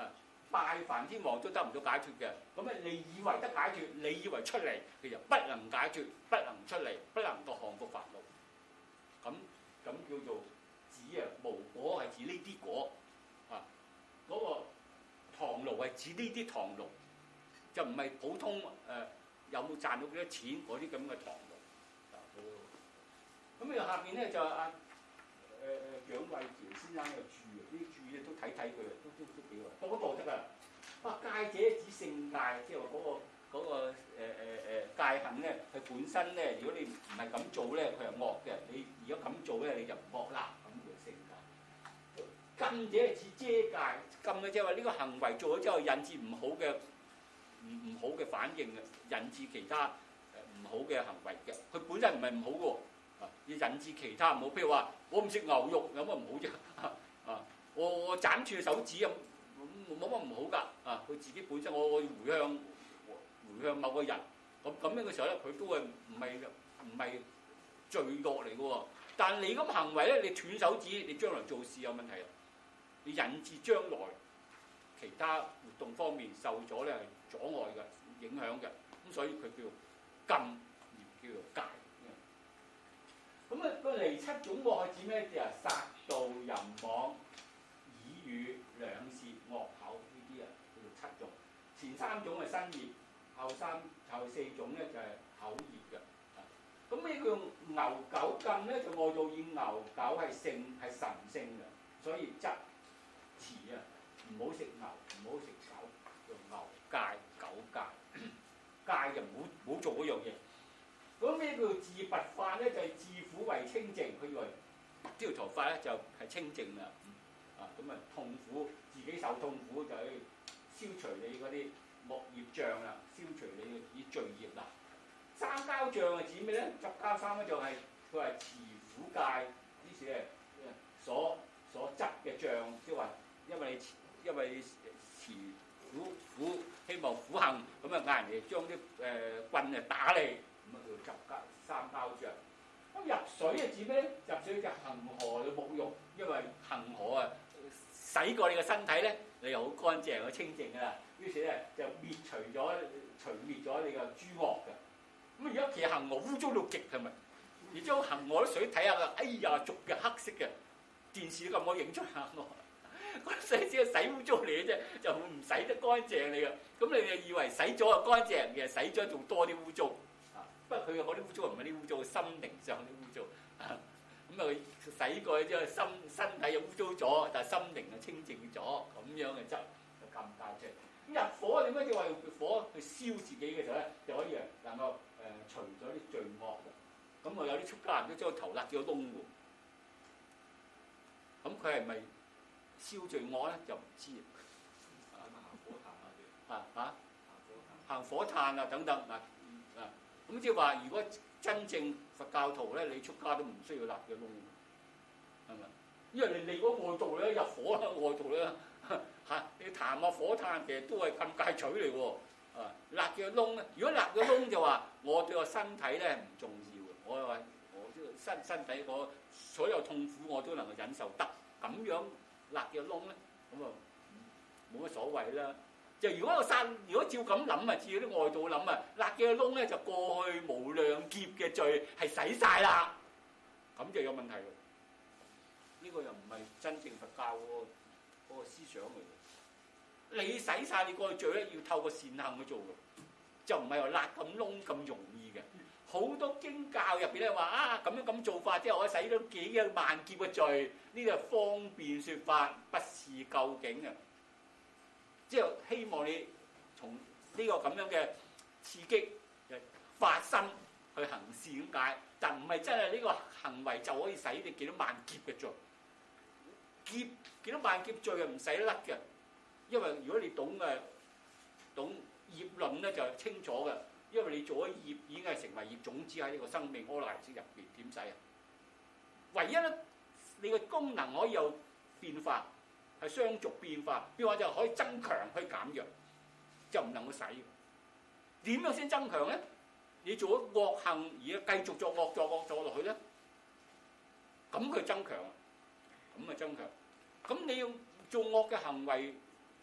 拜梵天王都得唔到解脫嘅。咁啊，你以為得解脫，你以為出嚟，其實不能解脫，不能出嚟，不能夠降伏煩惱。咁叫做指啊，無果係指呢啲果啊，嗰、那個糖爐係指呢啲糖爐，就唔係普通有冇賺到幾多錢嗰啲咁嘅糖爐。咁啊，下邊咧就阿蔣渭橋先生嘅注啊，啲注咧都睇睇佢啊，都幾好，多度得噶。戒者指聖戒，即係話嗰個戒行咧，佢本身咧，如果你唔係咁做咧，佢係惡嘅；你如果咁做咧，你就唔惡啦。咁叫聖戒。禁者指遮戒，禁嘅即係話呢個行為做咗之後引致唔好嘅反應嘅，引致其他唔好嘅行為嘅。佢本身唔係唔好嘅。要引致其他唔好，譬如話我唔食牛肉，有乜唔好啫？我斬斷手指咁，冇乜唔好㗎。佢自己本身我回向某個人，咁樣嘅時候咧，佢都係唔係罪惡嚟嘅喎。但係你咁行為咧，你斷手指，你將來做事有問題啊！你引致將來其他活動方面受咗咧係阻礙嘅、影響嘅，咁所以佢叫做禁，而叫做戒。咁啊，個離七種惡係指咩嘢啊？殺盜淫妄、綺語、兩舌、惡口呢啲啊，叫做七種。前三種係身業，後四種咧就係口業嘅。咁呢個牛狗禁咧，就外道以牛狗係神聖嘅，所以則持啊，唔好食牛，唔好食狗，叫牛戒、狗戒。戒就唔好做嗰樣嘢。咁咩叫自拔法咧？就係、是、自苦為清淨。佢以為拔呢條頭髮咧就係清淨啦。咁啊痛苦，自己受痛苦就去消除你嗰啲惡業障啦，消除你啲罪業啦。三交障係指咩咧？執交三交障係佢係持苦戒，於是係所執嘅障，即係話因為你持苦希望苦行，咁啊嗌人哋將啲棍啊打你。咁啊叫執三交障。咁入水係指咩咧？入水就恒河嘅沐浴，因為恒河啊洗過你嘅身體咧，你又好乾淨、好清淨噶啦。於是咧就除滅咗你嘅諸惡嘅。咁而家其實恒河污糟到極係咪？而將恒河啲水睇下啦，哎呀濁嘅黑色嘅，電視都咁可以影出恒河。嗰啲水只係洗污糟你嘅啫，就唔洗得乾淨你嘅。咁你就以為洗咗就乾淨，其實洗咗仲多啲污糟。不過佢嘅嗰啲污糟唔係啲污糟，心靈上啲污糟。咁佢洗過之後，身體又污糟咗，但係心靈就清淨咗，咁樣嘅質就咁解出嚟。咁入火點解要話用火去燒自己嘅時候咧，就可以能夠除咗啲罪惡嘅。咁有啲出家人都將個頭焫咗窿喎。咁佢係咪燒罪惡咧？就唔知。行火炭啊等等嗱。咁即係話，如果真正佛教徒咧，你出家都唔需要焫嘅窿，係咪？因為你嗰外道咧入火啦，外道咧你談下火炭，其實都係禁戒取嚟喎。焫嘅窿咧，如果焫嘅窿就話，我對個身體咧唔重要嘅，我話我身體我所有痛苦我都能夠忍受得，咁樣焫嘅窿咧，咁啊冇乜所謂啦。就如果照咁諗啊，照啲外道諗啊，焫嘅窿咧就過去無量劫嘅罪係洗晒啦，咁就有問題喎。呢個又唔係真正佛教嗰個思想嚟嘅。你洗晒你過去罪咧，要透過善行去做嘅，就唔係話焫咁窿咁容易嘅。好多經教入邊咧話咁做法之後，我洗咗幾個萬劫嘅罪，呢個係方便説法，不是究竟嘅。即係希望你從呢個咁樣嘅刺激嘅發心去行事咁解，但唔係真係呢個行為就可以洗你幾多萬劫嘅罪，幾多萬劫罪係唔使甩嘅，因為如果你懂業論咧就係清楚嘅，因為你做咗業已經係成為業種子喺呢個生命阿賴耶識入邊，點洗啊？唯一咧你嘅功能可以有變化。係相續變化，變化就可以增強，可以減弱，就唔能夠洗。點樣先增強咧？你做咗惡行而繼續作惡落去咧，咁佢增強，咁啊增強。咁你要做惡嘅行為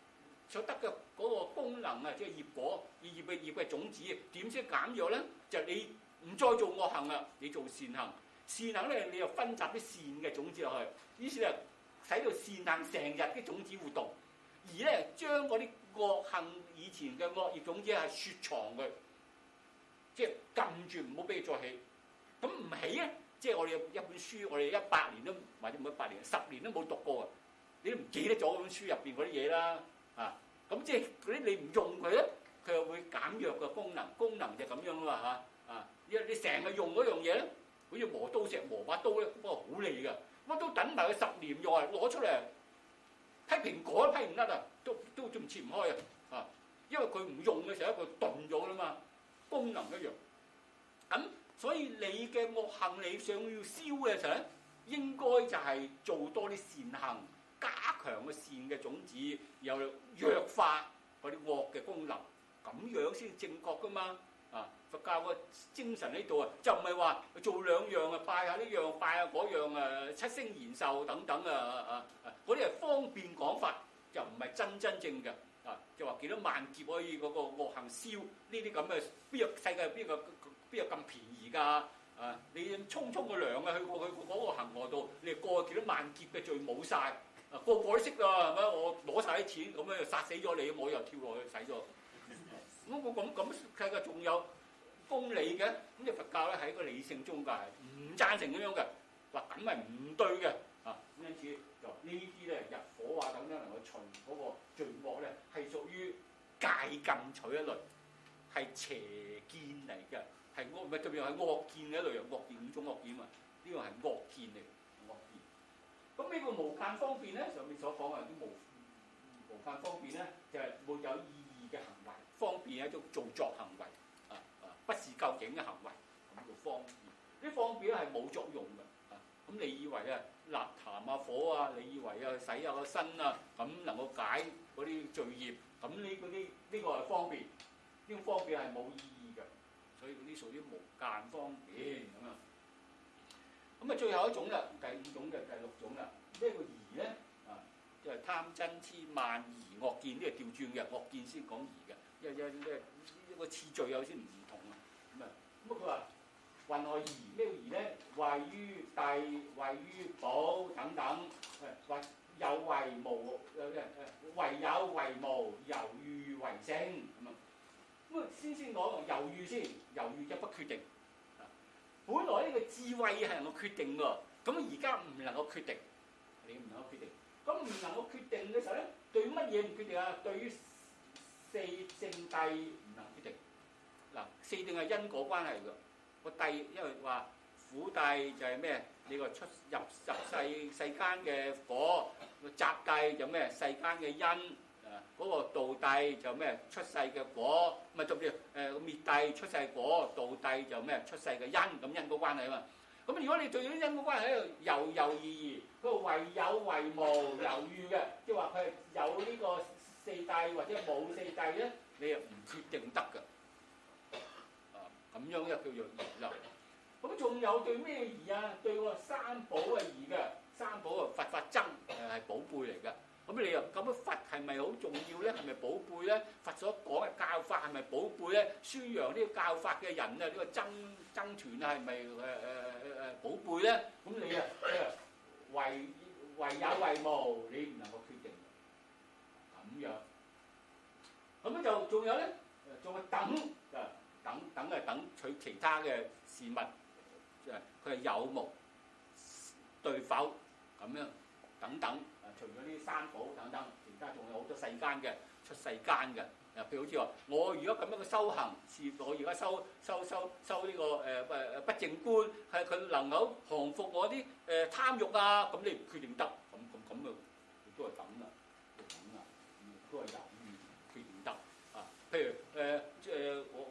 所得嘅嗰個功能啊，即係業果，業嘅種子點先減弱咧？就你唔再做惡行啦，你做善行。善行咧，你又分集啲善嘅種子落去，於是咧使到善行成日啲種子活動，而咧將嗰啲惡行以前嘅惡業種子係雪藏佢，即係撳住唔好俾佢再起。咁唔起咧，即係我哋有一本書，我哋100年都或者唔係100年，10年都冇讀過啊！你都唔記得咗嗰本書入邊嗰啲嘢啦，啊！咁即係嗰啲你唔用佢咧，佢又會減弱個功能。功能就咁樣啦嚇，啊！你成日用嗰樣嘢咧，好似磨刀石磨把刀咧，不過好利㗎，乜都等埋佢10年用攞出嚟批蘋果都批唔甩啊，都仲切唔開啊！因為佢唔用嘅時候，佢鈍咗啦嘛，功能一樣。咁所以你嘅惡行你想要消嘅時候咧，應該就係做多啲善行，加強個善嘅種子，又弱化嗰啲惡嘅功能，咁樣先正確噶嘛。啊，佛教個精神喺度啊，就唔係話做2樣啊，拜下呢樣，拜下嗰樣啊，七星延壽等等嗰啲係方便講法，就唔係真正嘅。啊，就話幾多萬劫可以嗰個惡行消呢啲咁嘅，邊有世界邊有咁便宜㗎？啊，你沖個涼啊，去嗰個恒河度，你過幾多萬劫嘅罪冇晒，啊個個都識啊，係咪？我攞晒啲錢，咁樣又殺死咗你，我又跳落去洗咗。咁世界仲有公理嘅？咁你佛教咧係一個理性宗教，係唔贊成咁樣嘅，話咁係唔對嘅。啊，因此就呢啲咧入伙啊等等能夠除嗰個罪惡咧，係屬於戒禁取一類，係邪見嚟嘅，係惡唔係特別係惡見嘅一類，惡見5種惡見啊，呢個係惡見嚟，惡見。咁呢個無間方便咧，上面所講嘅啲無間方便咧，就係沒有意義嘅行為，方便係一種做作行為，不是究竟嘅行為，咁叫方便。啲方便咧係冇作用嘅。咁你以為啊立壇啊火啊，你以為啊洗下個身啊，咁能夠解嗰啲罪業，咁呢個係方便，呢個方便係冇意義嘅，所以嗰啲屬於無間方便咁啊。咁啊最後一種啦，第5種嘅第6種啦，咩叫疑咧？啊，即係貪嗔痴慢疑惡見，呢個調轉嘅惡見先講疑嘅，一個次序有先唔同啊。咁佢話。云何疑？咩叫疑咧？謂於諦、謂於寶等等，或有為無，唯有為無，猶豫為性咁啊。咁啊，先講猶豫先，猶豫就不決定。本來呢個智慧係能夠決定㗎，咁而家唔能夠決定，你唔能夠決定。咁唔能夠決定嘅時候咧，對乜嘢唔決定啊？對於四聖諦唔能決定。嗱，四定係因果關係㗎。個諦，因為話苦諦就係咩？你個出入世間嘅果，個集諦就咩？世間嘅因，嗰個道諦就咩？出世嘅果，咪特別滅諦出世果，道諦就咩？出世嘅因，咁因果關係啊嘛。咁如果你對啲因果關係喺度猶猶豫豫，佢唯有為無猶豫嘅，即係話佢係有呢個四諦或者冇四諦咧，你又唔決定得㗎。咁樣咧叫做疑啦。咁仲有對咩疑啊？對個三寶係疑嘅。三寶啊，佛法僧係寶貝嚟嘅。咁你又咁樣佛係咪好重要咧？係咪寶貝咧？佛所講嘅教法係咪寶貝咧？宣揚呢個教法嘅人啊，呢個僧團啊係咪寶貝咧？咁你啊唯有為無，你唔能夠決定。咁樣。咁就仲有咧，仲係等啊。等係等取其他嘅事物，佢係有無對否咁樣等等。除咗呢啲三寶等等，其他仲有好多世間嘅出世間嘅。譬如好似話，我如果咁樣嘅修行，我而家修呢個不淨觀，係佢能夠降服我啲貪慾啊，咁你唔決定得，咁啊，都係等啦，都係猶豫決定得啊。譬如我。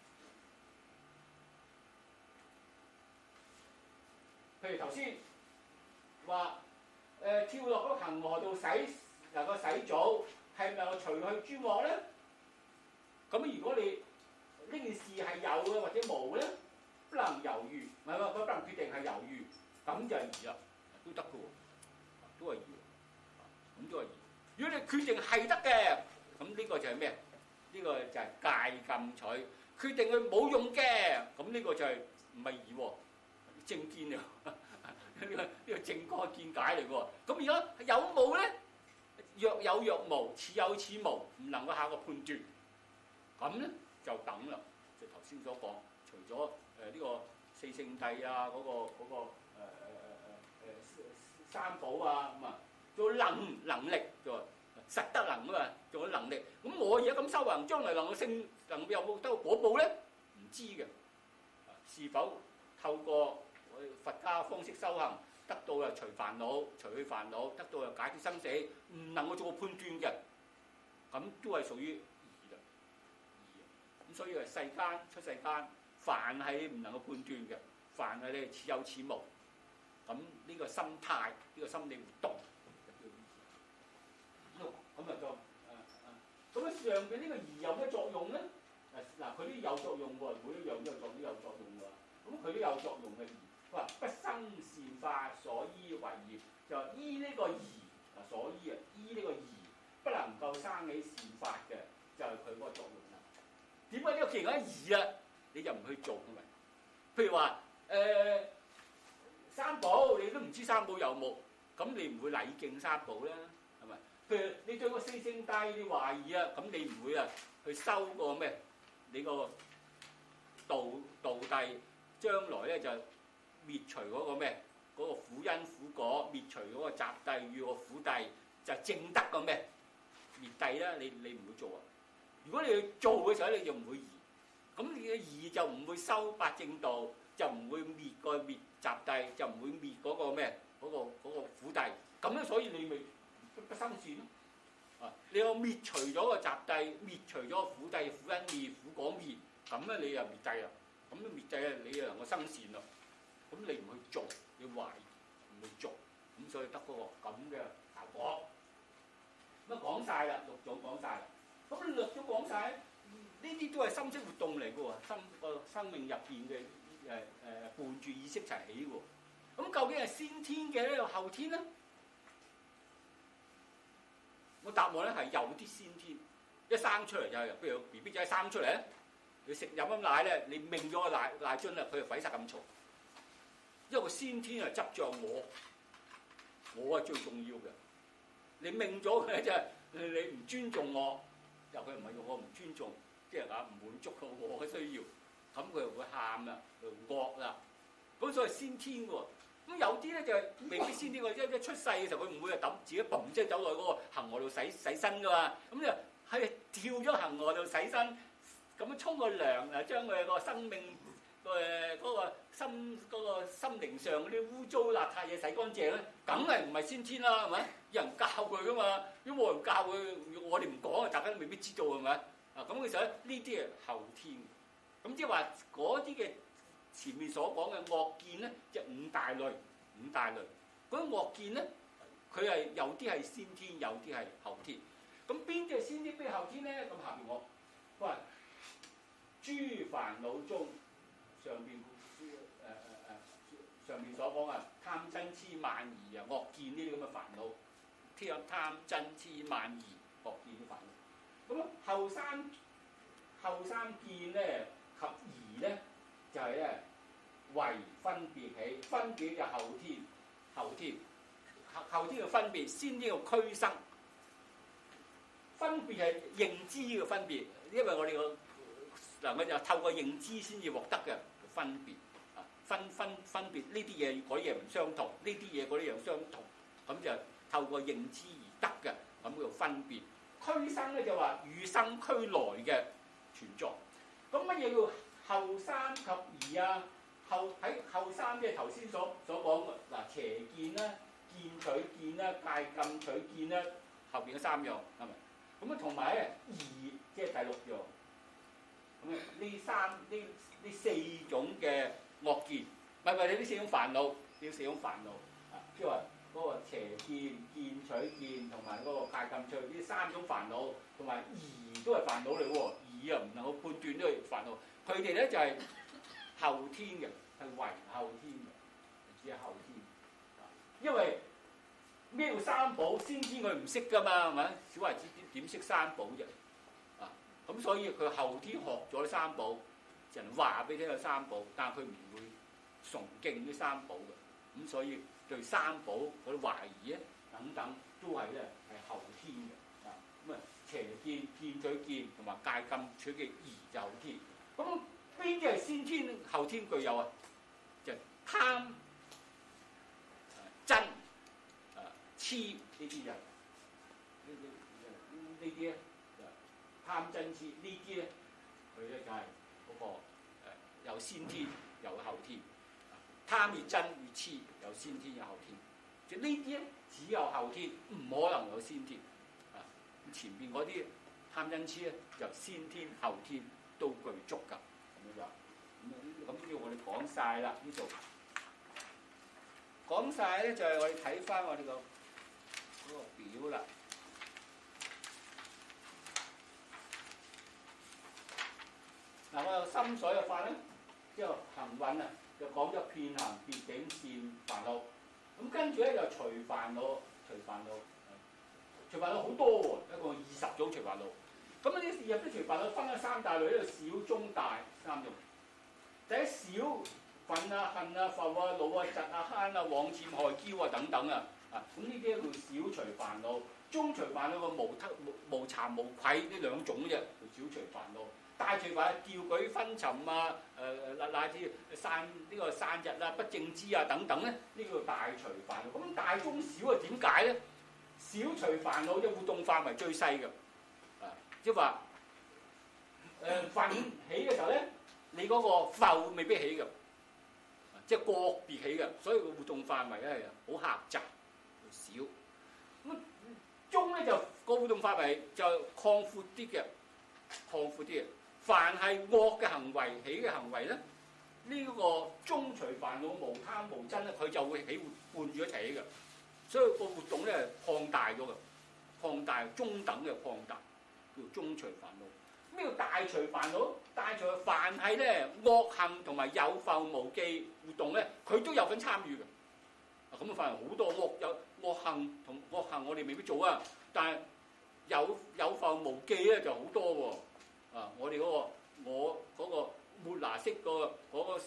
譬如頭先話跳落嗰個恒河度能夠洗澡，係咪能夠除去諸惡咧？咁如果你呢件事係有嘅或者冇咧，不能猶豫，唔係佢不能決定係猶豫，咁就係疑啦，都得嘅喎，都係疑，咁都係疑。如果你決定係得嘅， 咁呢個就係咩？呢個就係戒禁取，決定佢冇用嘅。咁呢個就係唔係疑喎，正見啊！呢個正確見解嚟喎。咁而家有冇咧？若有若無，似有似無，唔能夠下個判斷。咁咧就等啦。就頭先所講，除咗呢個四聖諦啊，嗰個三寶啊咁啊，仲有能力，仲實得能啊嘛，仲有能力。咁我而家咁修行，將來能有冇得果報咧？唔知嘅。是否透過佛家方式修行，得到啊除煩惱、除去煩惱，得到啊解決生死，唔能夠做個判斷嘅，咁都係屬於疑啦。咁所以世間出世間，凡係唔能夠判斷嘅，凡係咧似有似無。咁呢個心態，呢個心理活動就叫疑。咁啊咁啊上邊呢個疑有咩作用咧？嗱，佢都有作用喎，每一樣都有作用喎。咁佢都有作用嘅疑。佢話不生善法所依為業，就話依呢個疑啊，所依啊，依呢個疑不能夠生起善法嘅，就係佢嗰個作用啦。點解呢個既然係疑啊，你就唔去做係咪？譬如話三寶，你都唔知三寶有冇，咁你唔會禮敬三寶啦，係咪？譬如你對個四聖諦你懷疑啊，咁你唔會啊去修個咩？你個道諦將來咧就滅除嗰個咩？嗰個苦因苦果，滅除嗰個集諦與個苦諦，就證得個咩？滅諦啦，你唔會做啊！如果你去做嘅時候，你就唔會疑，咁你嘅疑就唔會修八正道，就唔會滅集諦，就唔會滅嗰個咩？嗰個苦諦，咁樣所以你咪不生善咯。啊，你有滅除咗個集諦，滅除咗個苦諦，苦因滅，苦果滅，咁咧你又滅諦啦。咁都滅諦啊，你又能夠生善咯。咁你唔去做，你懷疑唔去做，咁所以得嗰個咁嘅效果。咁啊講曬啦，六祖講曬啦。咁六祖講曬，呢啲都係心識活動嚟嘅喎，生命入邊嘅伴住意識齊起喎。咁究竟係先天嘅咧，定後天咧？我答案咧係有啲先天，一生出嚟就係，譬如 B B 仔生出嚟咧，你食飲緊奶咧，你揈咗個奶樽啦，佢就鬼殺咁嘈，因為個先天係執著我係最重要嘅。你揈咗佢就係你唔尊重我，又佢唔係用我唔尊重，即係唔滿足到我嘅需要，咁佢就會喊啦，就惡啦。咁所以先天喎。咁有啲咧就係未必先天喎，一出世嘅時候佢唔會係揼自己嘣即係走落去嗰個恒河度洗身噶嘛，咁就係跳咗恒河度洗身，咁樣沖個涼啊，將佢個生命嗰個心靈上嗰啲污糟邋遢嘢洗乾淨咧，梗係唔係先天啦，係咪？有人教佢噶嘛，如果冇人教佢，我哋唔講啊，大家都未必知道係咪？啊咁其實咧呢啲係後天，咁即係話嗰啲嘅。前面所講嘅惡見咧，即係五大類。嗰啲惡見咧，佢係有啲係先天，有啲係後天。咁邊啲係先天，邊啲後天咧？咁下邊我話諸煩惱中上邊上邊所講啊，貪嗔痴慢疑啊，惡見呢啲咁嘅煩惱，貪嗔痴慢疑惡見啲煩惱。咁後三見咧及疑咧。就係咧，為分別起，分別就後天嘅分別，先呢個俱生。分別係認知嘅分別，因為我哋個能夠就透過認知先至獲得嘅分別啊，分別呢啲嘢嗰啲嘢唔相同，呢啲嘢嗰啲嘢相同，咁就透過認知而得嘅，咁叫分別。俱生咧就話與生俱來嘅存在。咁乜嘢叫後三及疑啊？喺後三即係頭先所講嘅嗱，邪見啦、見取見啦、戒禁取見啦，後邊嘅三樣係咪？咁啊同埋咧疑即係第六樣。咁啊呢四種嘅惡見，唔係你呢四種煩惱，呢四種煩惱啊，即係話嗰個邪見、見取見同埋嗰個戒禁取呢三種煩惱，同埋疑都係煩惱嚟喎，疑啊唔能夠判斷都係煩惱。佢哋咧就係後天嘅，係為後天嘅，只係後天。因為咩叫三寶？先天佢唔識噶嘛，係咪？小孩子點識三寶啫？啊，咁所以佢後天學咗三寶，人話俾你聽有三寶，但係佢唔會崇敬啲三寶嘅。咁所以對三寶嗰啲懷疑咧等等都係咧係後天嘅。啊，咁啊邪見、見取見同埋戒禁取嘅疑就後天。咁邊啲係先天後天具有啊？就係貪、嗔、痴呢啲就呢啲咧，貪嗔痴呢啲咧，佢咧就係嗰個有先天有後天。貪與嗔與痴有先天有後天，即係呢啲咧只有後天，唔可能有先天。啊，前邊嗰啲貪嗔痴咧就先天後天都具足㗎，咁樣樣。咁呢度我哋講晒啦，呢度講晒咧就係我哋睇翻我哋個嗰個表啦。嗱，我有心所嘅法咧，即係行運啊，就講咗遍行、別境、善煩惱。咁跟住咧就除煩惱，除煩惱好多喎，一共20種除煩惱。咁呢啲入邊除煩惱分咗三大類，呢個小、中、大三種。第一小忿啊、恨啊、浮啊、惱啊、嫉啊、慳啊、妄佔害驕啊等等啊，咁呢啲叫小除煩惱。中除煩惱個無慚無愧呢兩種啫，叫小除煩惱。大除煩惱掉舉昏沉啊，乃至散呢個散逸啊、不正知啊等等咧，呢個大除煩惱。咁大中小啊點解咧？小除煩惱嘅活動範圍最細嘅，即係話忿起嘅時候咧。你嗰個浮未必起嘅，即係個別起嘅，所以個活動範圍咧係好狹窄、好少。咁中咧就個活動範圍就擴闊啲嘅，擴闊啲嘅。凡係惡嘅行為起嘅行為咧，呢個中除煩惱無貪無嗔咧，佢就會起伴住一齊起嘅，所以個活動咧擴大咗嘅，擴大中等嘅擴大，叫中除煩惱。咩叫大除煩惱？大除凡係咧惡行同埋有覆無記活動咧，佢都有份參與嘅。咁啊，凡係好多惡行同惡行，我哋未必做啊。但係有覆無記咧就好多喎。啊，我哋我嗰個末那識嗰個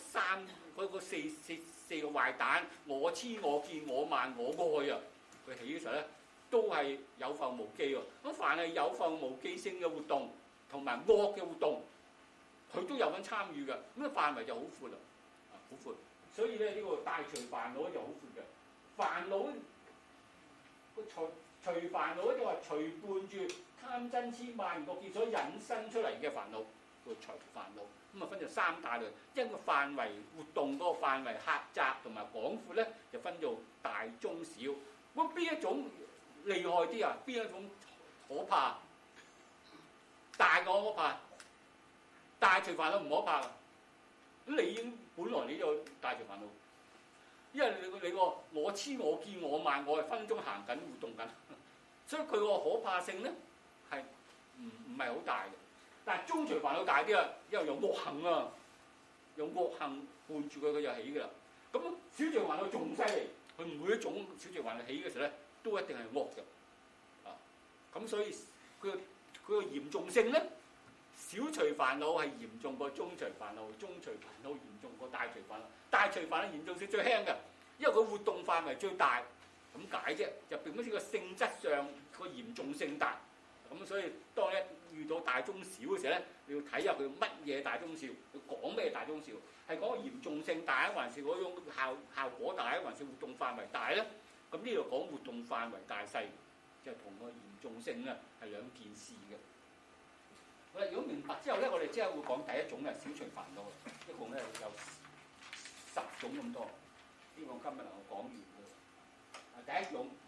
四個壞蛋，我痴我見我慢我愛啊，佢起嘅時候咧都係有覆無記喎。咁凡係有覆無記性嘅活動，同埋惡嘅活動，佢都有份參與嘅，咁嘅範圍就好闊啦，好闊。所以咧呢個大除煩惱咧就好闊嘅。煩惱個除煩惱咧就話除伴住貪嗔痴慢疑惡見所引申出嚟嘅煩惱，叫除煩惱。咁啊分咗三大類，因個範圍活動嗰個範圍狹窄同埋廣闊咧，就分做大中小。咁邊一種厲害啲啊？邊一種可怕？大個可怕，大除煩惱唔可怕。咁你已經本來你就大除煩惱，因為你個我痴我見我慢我係分鐘行緊活動緊，所以佢個可怕性咧係唔係好大嘅。但係中除煩惱大啲啊，因為有惡行啊，有惡行伴住佢就起㗎啦。咁小除煩惱仲犀利，佢每一種小除煩惱起嘅時候咧，都一定係惡嘅。咁所以佢個嚴重性咧，小除煩惱係嚴重過中除煩惱，中除煩惱嚴重過大除煩惱。大除煩惱嚴重性最輕嘅，因為佢活動範圍最大，咁解啫。就並不是個性質上個嚴重性大。咁所以當一遇到大中小嘅時候咧，你要睇下佢乜嘢大中小，佢講咩大中小，係講個嚴重性大啊，還是嗰種效果大啊，還是活動範圍大咧？咁呢度講活動範圍大細，就同個嚴重性咧係兩件事嘅。好啦，如果明白之後咧，我哋之後會講第一種咧，小除煩惱，一共咧有10種咁多。呢個今日能夠講完嘅。第一種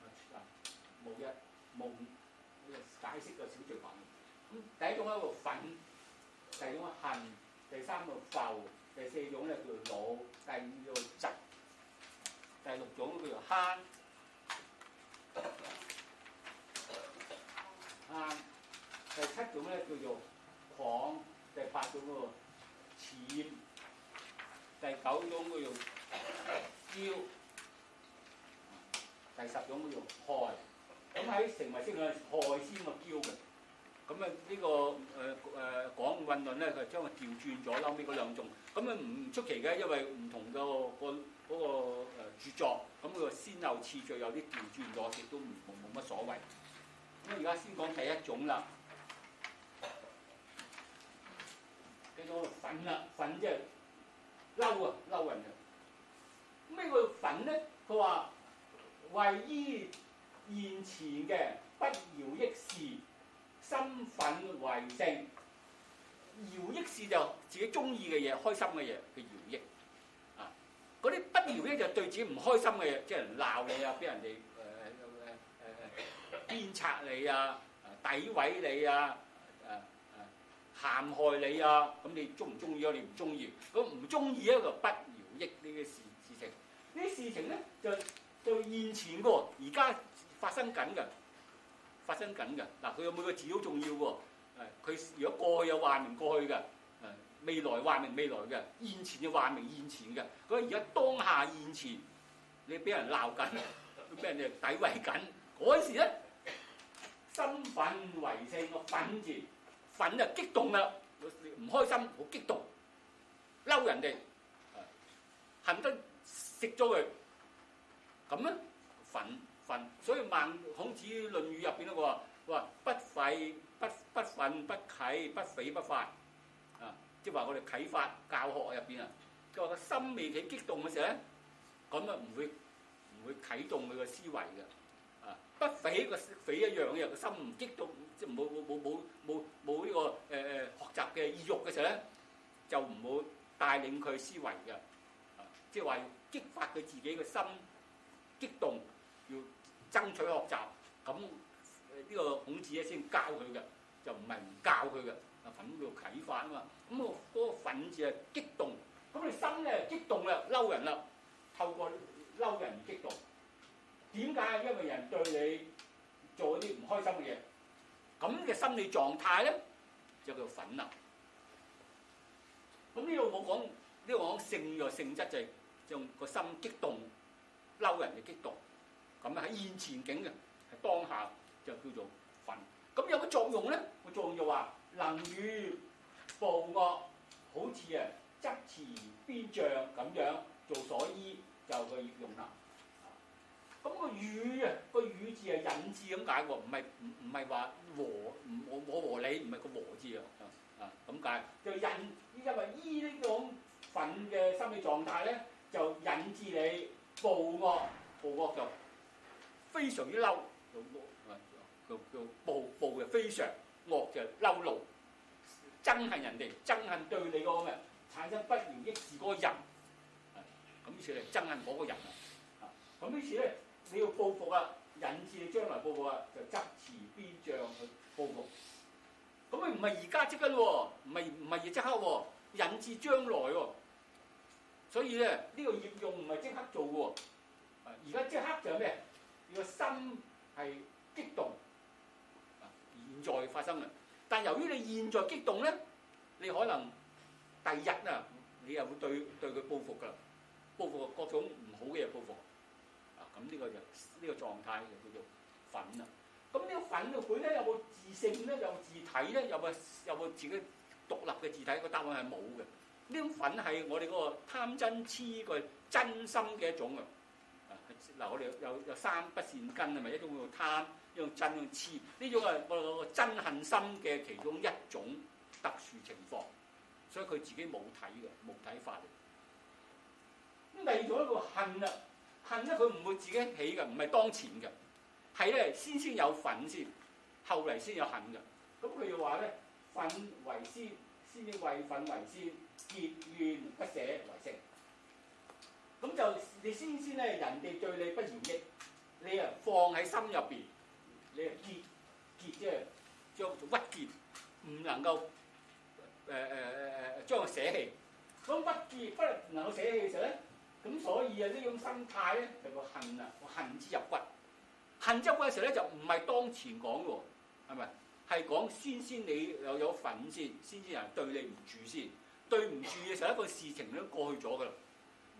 無解釋嘅小除煩惱。咁第一種咧叫忿，第二種恨，第三個浮，第四種咧叫惱，第五叫嫉，第六種叫做慳。第七種咧叫做誑，第八種嗰個諂，第九種叫做驕，第第10種叫做害。咁喺成為識論害先個驕嘅。咁啊呢個廣運論咧，佢將佢調轉咗，後尾嗰兩種。咁啊唔出奇嘅，因為唔同嗰個著作，咁佢個先後次序有啲調轉咗，亦都冇乜所謂。咁而家先講第一種啦，叫做憤啦，憤即係嬲啊，嬲人嘅。咩叫憤咧？佢話為依現前嘅不饒益事，心憤為性。饒益事就自己中意嘅嘢、開心嘅嘢嘅饒益。啊，嗰啲不饒益就對自己唔開心嘅嘢，即係人鬧你啊，俾人哋鞭策你啊、詆毀你啊、陷害你啊，咁你中唔中意啊？你唔中意，咁唔中意一個不饒益呢啲事情。呢啲事情咧就對現前嘅，而家發生緊嘅，嗱，佢有每個字都重要喎。佢如果過去有話明過去嘅，未來話明未來嘅，現前就話明現前嘅。咁而家當下現前，你俾人鬧緊，俾人哋詆毀緊，嗰陣時咧，心憤為性，個憤字，憤就激動啦，唔開心，好激動，嬲人哋，恨得食咗佢，咁咧憤，所以孔子《論語》入邊都話不憤不啟不悱不發，啊，即係話我哋啟發教學入邊啊，佢話個心未起激動嘅時候咧，咁啊唔會啟動佢個思維嘅，啊，不悱個悱一樣嘅，個心唔激動，即係冇呢個學習嘅意欲嘅時候咧，就唔會帶領佢思維嘅，啊，即係話要激發佢自己嘅心激動，要爭取學習，咁呢個孔子咧先教佢嘅，就唔係唔教佢嘅，啊，咁叫啟發啊嘛，咁嗰個憤字係激動，咁你心咧激動啦，嬲人啦，透過嬲人而激動，點解？因為人對你做啲唔開心嘅嘢，咁嘅心理狀態咧就叫憤啦。咁呢度冇講，呢度講性嘅性質就係用個心激動，嬲人嘅激動，咁喺現前景嘅，係當下就叫做憤。咁有個作用咧，個作用就話能與暴惡好似啊執持鞭杖咁樣做所依，就個業用啦。咁個與啊，個與字係引字咁解喎，唔係話和，我和你唔係個和字啊咁解，就因為依呢種憤嘅心理狀態咧，就引致你暴惡就非常之嬲，叫暴就非常，惡就嬲怒，憎恨人哋，憎恨對你嗰個咩產生不饒益事嗰個人，咁於是你憎恨嗰個人啊，咁於是咧你要報復啊，引致你將來報復啊，就執持鞭杖去報復。咁佢唔係而家即刻喎，唔係即刻喎，引致將來喎。所以咧呢個業用唔係即刻做嘅喎，而家即刻就係咩？你個心係激動，現在發生嘅。但由於你現在激動咧，你可能第二日啊，你又會對佢報復㗎啦，報復各種唔好嘅嘢報復。咁呢個就呢個狀態就叫做憤啦。咁呢個憤嘅本咧有冇自性咧？有自體咧？有冇自己獨立嘅自體？個答案係冇嘅。呢種憤係我哋嗰個貪嗔痴個真心嘅一種啊！嗱，我哋有三不善根係咪？一種叫貪，一種嗔，一種痴。呢種係我哋個憎恨心嘅其中一種特殊情況，所以佢自己冇體嘅，冇體法嚟。咁第二種一個恨啦，恨咧佢唔會自己起嘅，唔係當前嘅，係咧先有憤先，後嚟先有恨嘅。咁佢又話咧，憤為先至為憤為先，結怨不捨為性。咁就你先咧，人哋對你不饒益，你啊放喺心入邊，你啊結即係將鬱結，唔能夠將佢捨棄。咁鬱結不能夠捨棄嘅時候咧，咁所以啊呢種心態咧就個恨啊，恨之入骨。恨之入骨嘅時候咧就唔係當前講喎，係咪？係講先你有憤先人對你唔住先，對唔住嘅時候一個事情都過去咗㗎啦。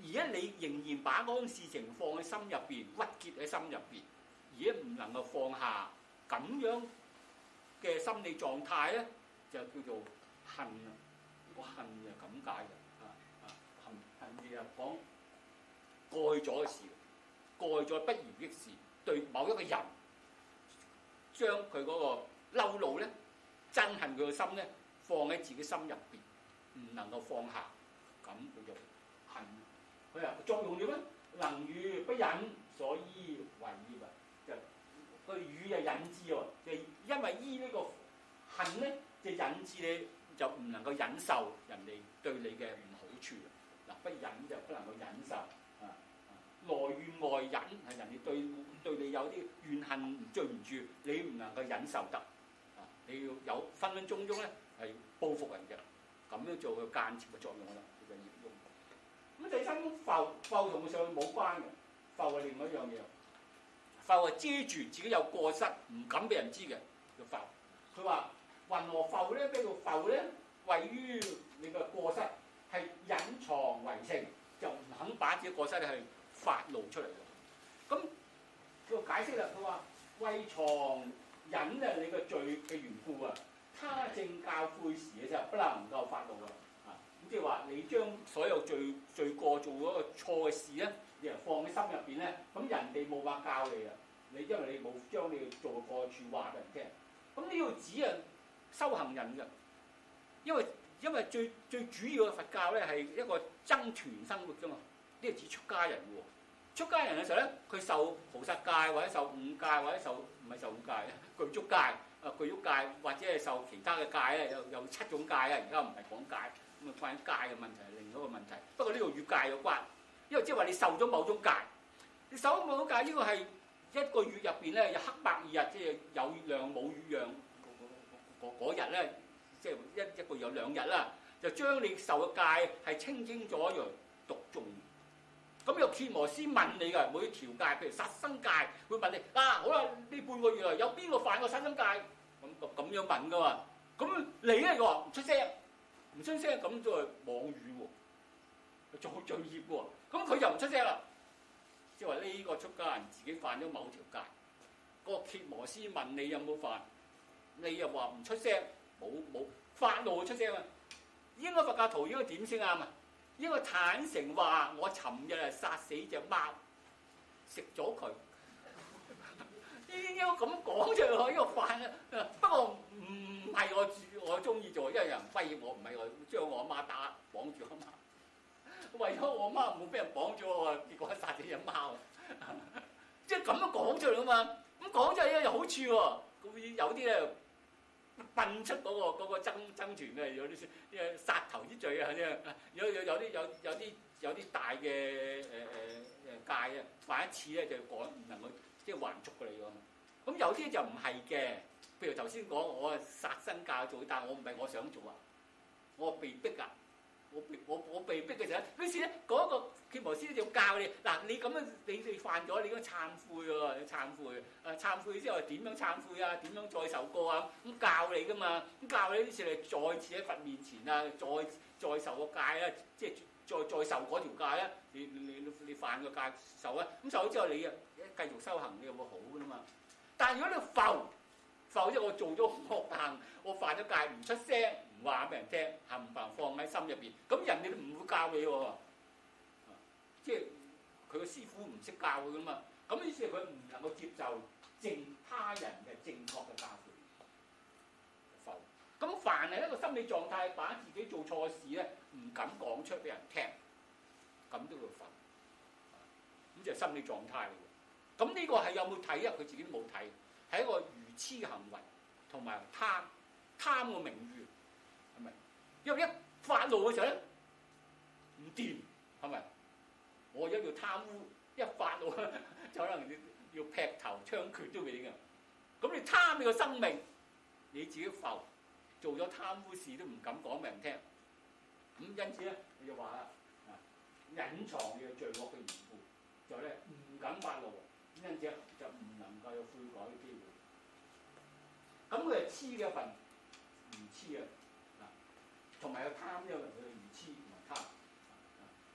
而家你仍然把嗰種事情放喺心入邊，鬱結喺心入邊，而家唔能夠放下，咁樣嘅心理狀態咧，就叫做恨啊！個恨就咁解嘅，恨字啊講過去咗嘅事，過去咗不如的事，對某一個人將佢嗰個嬲怒咧、憎恨佢嘅心咧，放喺自己心入邊，唔能夠放下，咁叫做恨。佢話作用點咧？能與不忍，所依為業啊！就個與就引致喎，就因為依呢個恨咧，就引致你就唔能夠忍受人哋對你嘅唔好處。嗱，不忍就不能夠忍受啊！內怨外忍係人哋對你有啲怨恨對唔住，你唔能夠忍受得啊！你要有分分鐘咧係報復人嘅，咁樣做佢間接嘅作用啦，叫做業用。咁第三種浮同上去冇關嘅，浮係另外一樣嘢。浮係遮住自己有過失，唔敢俾人知嘅叫浮。佢話云何浮咧？咩叫浮咧？位於你嘅過失係隱藏為情，就唔肯把自己過失係發露出嚟嘅。咁佢解釋啦，佢話為藏隱啊，你個罪嘅緣故啊，他正教誨時嘅時候不能夠發露啊。咁即係話你將所有罪過做嗰個錯嘅事咧，你又放喺心入邊咧，咁人哋冇法教你啊！你因為你冇將你做過處話俾人聽，咁呢個指啊修行人嘅，因為最主要嘅佛教咧係一個僧團生活㗎嘛，呢個指出家人嘅喎。出家人嘅時候咧，佢受菩薩戒或者受五戒或者受唔係受五戒具足戒具足戒或者係受其他嘅戒咧，有7種戒啊！而家唔係講戒。咁啊，關於戒嘅問題係另一個問題。不過呢個與戒有關，因為即係話你受咗某種戒，你受咗某種戒，呢個係一個月入邊咧有黑白2日，即係有月亮冇月亮嗰日咧，即係一個月有2日啦，就將你受嘅戒係清楚咗讀誦。咁有羯磨師問你㗎，每條戒，譬如殺生戒，會問你好啦，呢半個月啊，有邊個犯過殺生戒？咁樣問㗎嘛。咁你咧就話唔出聲。唔出聲咁就係妄語喎，做罪業喎。咁佢就唔出聲啦，即係話呢個出家人自己犯咗某條戒。個羯磨師問你有冇犯，你又話唔出聲，冇發怒出聲啊！應該佛教徒應該點先啱啊？應該坦誠話我尋日係殺死隻貓，食咗佢。應該咁講就係呢個犯啊！不過唔係我中意做，因為有人揮我，唔係我將我阿媽綁住阿媽，為咗我阿媽冇俾人綁咗我，結果殺死隻貓。即係咁樣講出嚟啊嘛！咁講出嚟有好處喎，有啲咧笨出嗰個僧團嘅，有啲殺頭之罪啊！有啲大嘅戒啊，犯一次咧就趕唔能夠。即係還足過你㗎嘛，咁有啲就唔係嘅，譬如頭先講我殺生戒做，但係我唔係我想做啊，我被逼㗎，我被逼嘅時候，於是咧嗰個羯磨師就教你嗱，你咁樣你犯咗，你應該懺悔喎，你懺悔，懺悔之後點樣懺悔啊？點樣再受過啊？咁教你㗎嘛，咁教你於是你再次喺佛面前啊，再受個戒啊，即係。再受嗰條戒咧，你犯個戒受啊，咁受咗之後你啊繼續修行，你有冇好噶啦嘛？但係如果你浮即係我做咗惡行，我犯咗戒唔出聲，唔話俾人聽，冚唪唥放喺心入邊，咁人哋都唔會教你喎。即係佢個師傅唔識教佢噶嘛，咁於是佢唔能夠接受他人嘅正確嘅教誨。浮。咁凡係一個心理狀態，把自己做錯事咧，唔敢講出俾人聽，咁都會浮。咁就係心理狀態嚟嘅。咁呢個係有冇睇啊？佢自己都冇睇，係一個愚痴嘅行為，同埋貪個名譽，係咪？因為一發怒嘅時候咧，唔掂，係咪？我一要貪污，一發怒就可能要劈頭槍決都未嘅。咁你貪你個生命，你自己浮。做咗貪污事都唔敢講俾人聽，咁因此咧，你就話啦，隱藏你嘅罪惡嘅緣故，就咧唔敢發怒，因此就唔能夠有悔改嘅機會。咁佢係痴嘅一份，愚痴啊，同埋有貪，因為佢係愚痴同埋貪。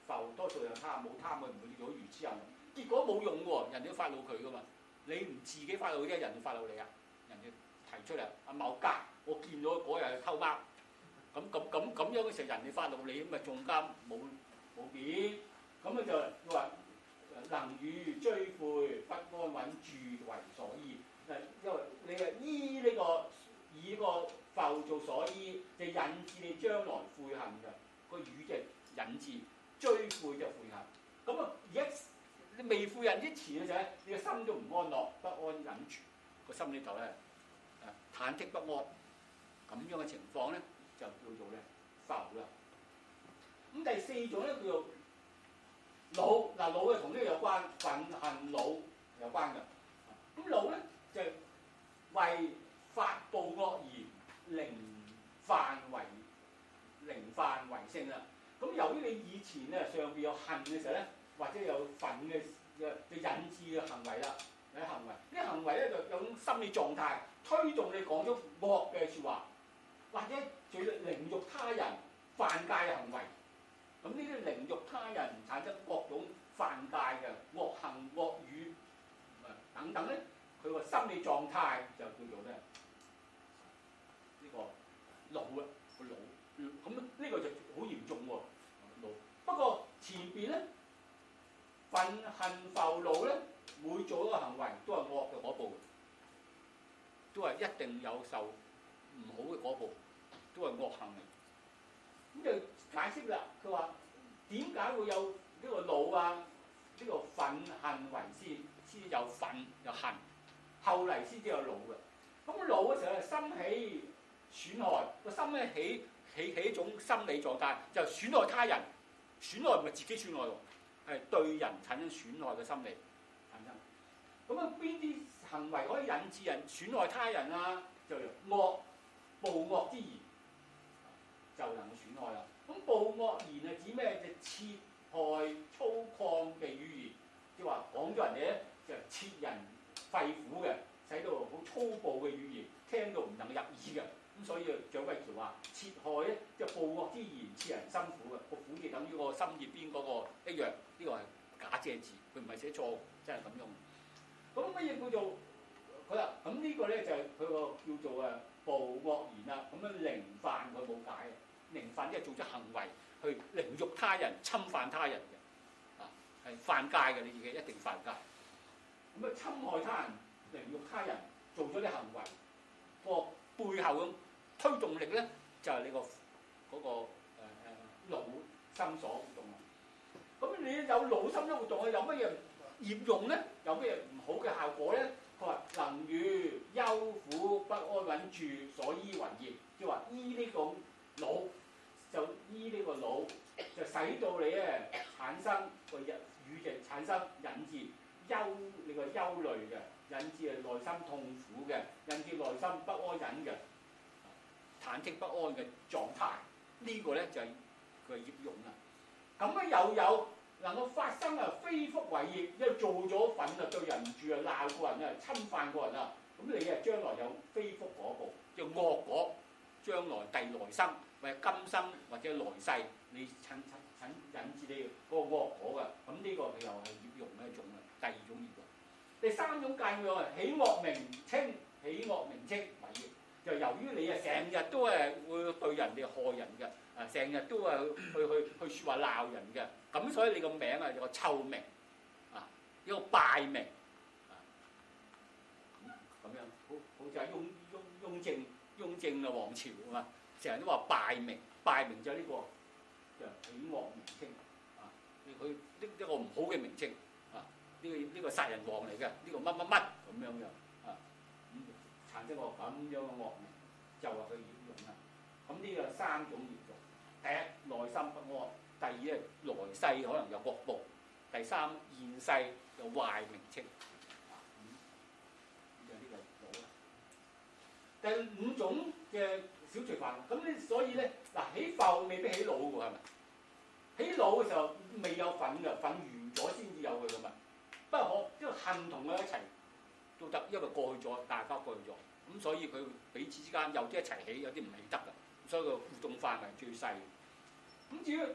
浮多數有貪，冇貪佢唔會叫做愚痴人。結果冇用喎，人哋都發怒佢噶嘛。你唔自己發怒啫，人哋發怒你啊！人哋提出嚟阿某家，我見到嗰日偷貓，咁樣嘅時候，人哋發怒你，咁咪仲加冇面。咁啊就話能與追悔，不安穩住為所依。因為你係依呢個以呢個浮做所依，就引致你將來悔恨嘅。個語就引致追悔就悔恨。咁啊而家你未悔恨之前嘅時候咧，你個心都唔安樂，不安忍住，個心呢度咧忐忑不安，咁樣嘅情況咧就叫做咧浮啦。咁第四種咧叫做惱，嗱惱嘅同呢個有關，憤恨惱有關嘅。咁惱咧就係為發暴惡而寧犯為性啦。咁由於你以前咧上邊有恨嘅時候咧，或者有憤嘅就引致嘅行為啦，有啲行為，呢啲行為咧就有種心理狀態推動你講咗惡嘅説話，或者做凌辱他人、犯戒嘅行為。咁呢啲凌辱他人產生各種犯戒嘅惡行惡語等等咧，佢個心理狀態就叫做咧呢個惱啦，個惱。咁呢個就好嚴重喎，惱。不過前邊咧憤恨浮怒咧，每做一個行為都係惡嘅嗰步，都係一定有受唔好嘅嗰步，都係惡行嚟。咁就解釋啦，佢話點解會有呢個怒啊？呢個憤恨為先有憤有恨，後嚟先至有怒嘅。咁怒嘅時候係心起損害，個心咧起一種心理狀態，就損害他人，損害唔係自己損害喎，係對人產生損害嘅心理產生。咁啊，邊啲行為可以引致人損害他人啊？就惡暴惡之言就能夠損害啦。咁暴惡言係指咩？就切害粗獷嘅語言，即係話講咗人哋咧就切人肺腑嘅，使到好粗暴嘅語言，聽到唔能夠入耳嘅。咁所以啊，蔣偉橋話切害咧，就暴惡之言，切人心苦嘅。個苦字等於個心字邊嗰個一樣，呢個係假借字，佢唔係寫錯，真係咁用。咁乜嘢叫做佢話？咁呢個咧就係佢個叫做暴惡言啦。咁樣凌犯佢冇解嘅，凌犯即係做出行為去凌辱他人、侵犯他人嘅，係犯戒嘅，你自己一定犯戒。咁侵害他人、凌辱他人，做咗啲行為，個背後咁推動力咧，就係你個嗰個腦心所活動啦。咁你有腦心所活動，有乜嘢業用咧？有乜嘢唔好嘅效果咧？佢話能與憂苦不安穩住所依為業，即係話依呢個腦，就依呢個腦，就使到你咧產生個語就產生引致你個憂慮嘅，引致係內心痛苦嘅，引致內心不安忍嘅，忐忑不安嘅狀態。呢個咧就係佢嘅業用啦。咁咧又有能夠發生非福為業，因為做咗憤對人唔住鬧過人侵犯過人啊，咁你將來有非福果報，叫惡果，將來第來生或者今生或者來世，你引致你嗰個惡果嘅。咁呢個佢又係業用嘅一種啦，第二種業用。第三種戒業起惡名稱，起惡名稱為業，就由於你成日都會對人哋害人嘅，成日都去説話鬧人嘅，咁所以你個名有個臭名一個敗名咁樣，好似係雍正嘅王朝啊嘛，成日都話敗名，敗名就係呢個就起惡名稱佢一個唔好嘅名稱呢個殺人王嚟嘅，呢個乜乜乜咁樣嘅產生個咁樣嘅惡名，就話佢業用啦。咁呢個三種業用，第一內心不安，第二咧來世可能有惡報，第三現世有壞名稱。就呢個惱啦。第五種嘅小隨犯，咁咧所以咧起浮未必起惱嘅喎，係咪？起惱嘅時候未有憤嘅，憤完咗先至有佢嘅嘛。不過因為恨同佢一齊都得，因為過去咗，大家過去咗，咁所以佢彼此之間有啲一齊起，有啲唔起得㗎，所以個互動範圍最細。咁至於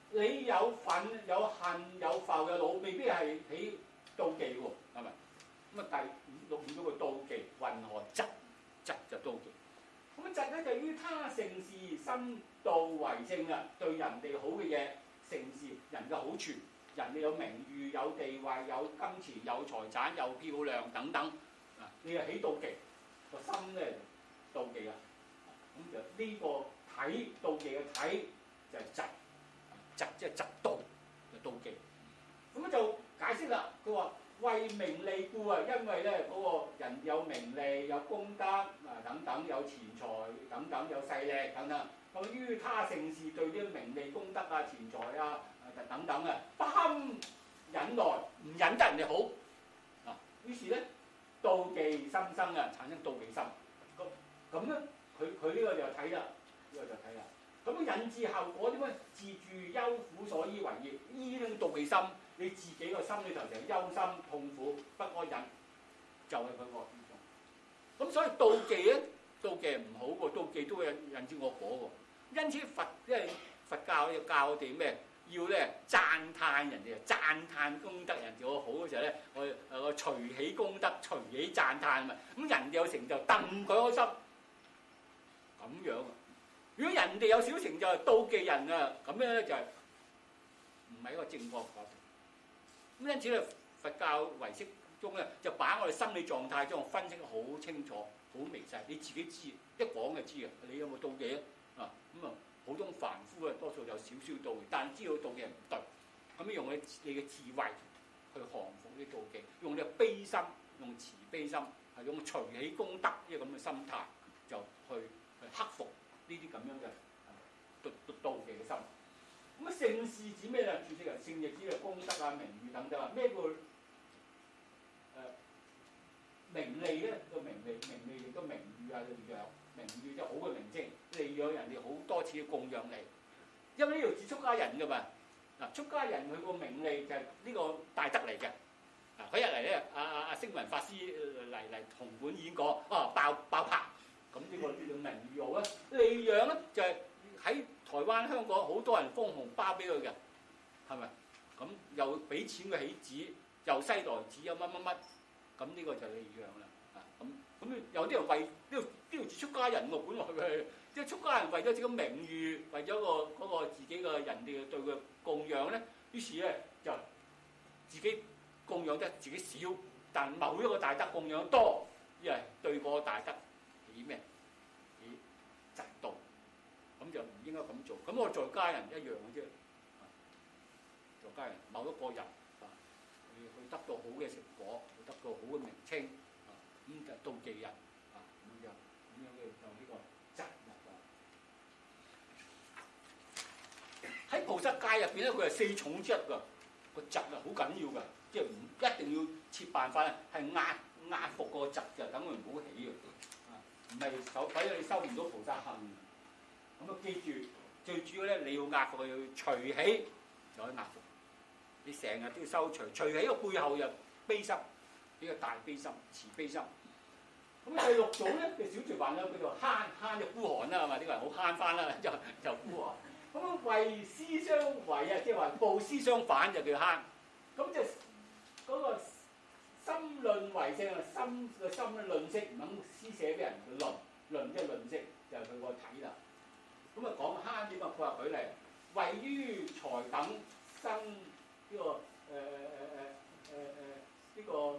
你有憤、有恨、有憤有惱，未必係起妒忌喎，係咪？咁啊，第五嗰個妒忌，混合嫉，嫉就妒忌。咁嫉咧就於他成事心度為正啊，對人哋好嘅嘢，成事人嘅好處，人哋有名譽、有地位、有金錢、有財產、有漂亮等等啊，你係起妒忌，個心咧妒忌啊。咁就呢個睇妒忌嘅睇就係嫉，嫉即係嫉妒，就妒忌。咁就解釋啦，佢話為名利故啊，因為咧嗰個人有名利、有功德啊等等，有錢財等等，有勢力等等。咁於他勝事對啲名利、功德啊、錢財啊等等啊，不堪忍耐，唔忍得人哋好啊。於是咧妒忌心生啊，產生妒忌心。咁咧。佢呢個就睇啦，呢個就睇啦。咁引致後果點樣？自住憂苦所依為業，依呢種妒忌心，你自己個心裏頭就憂心痛苦不安忍，就係佢惡之中。咁所以妒忌咧，妒忌唔好喎，妒忌都會引致惡果喎。因此佛教要教我哋咩？要咧讚歎人哋啊，讚歎功德人哋我好嘅時候咧，我隨喜功德，隨喜讚歎嘛。咁人哋有成就，戥佢開心。咁樣啊！如果人哋有小成就，妒忌人啊，咁樣咧就係唔係一個正確嘅過程。咁因此咧，佛教唯識中咧就把我哋心理狀態將我分析得好清楚、好微細，你自己知，一講就知啊！你有冇妒忌啊？咁啊，普通凡夫啊，多數有少少妒忌，但知道妒忌係唔對。咁用你嘅智慧去降服啲妒忌，用你嘅悲心，用慈悲心，係用隨喜功德呢個咁嘅心態，就去克服呢啲咁樣嘅妒忌嘅心。咁啊，勝事指咩咧？注釋啊，勝就指係功德啊、名譽等等啊。咩叫名利咧？個名利亦都名譽啊，利養。名譽即係好嘅名稱，利養人哋好多次嘅供養你。因為呢度指出家人㗎嘛。嗱，出家人佢個名利就係呢個大德嚟嘅。嗱，佢一嚟咧，阿星雲法師嚟紅館演講，爆棚。咁呢個叫做名譽好啦，利養咧就係喺台灣、香港好多人封紅包俾佢嘅，係咪？咁又俾錢佢起紙，又西來紙，有乜，咁呢個就係利養啦。啊，咁有啲人為呢度出家人喎，本來佢即係出家人為咗自己名譽，為咗嗰個自己嘅人哋對佢供養咧，於是咧就自己供養得自己少，但某一個大德供養多，因為對嗰個大德起咩？起嫉妒，咁就唔應該咁做。咁我在家人一樣嘅啫，在家人某一個人去得到好嘅成果，去得到好嘅名稱，咁就妒忌人，咁樣嘅就呢個嫉妒。喺菩薩戒入邊咧，佢係四重之一㗎，個嫉啊好緊要㗎，即係唔一定要設辦法係壓服個嫉嘅，等佢唔好起嘅。唔係否則你收唔到菩薩行。咁啊，記住最主要咧，你要壓服佢，要隨喜就可以壓服。你成日都要收隨喜個背後又悲心，呢個大悲心、慈悲心。咁第六種咧嘅小隨辦咧，叫做慳就孤寒啦，係嘛？呢個人好慳翻啦，就孤寒。咁為施相違啊，即係話報施相反就叫慳。咁就嗰個心論為正啊，心嘅心咧吝嗇，唔肯施捨俾人嘅吝即係吝嗇，就係佢個體啦。咁啊講慳點啊？佢話舉例，為於財等生呢個呢個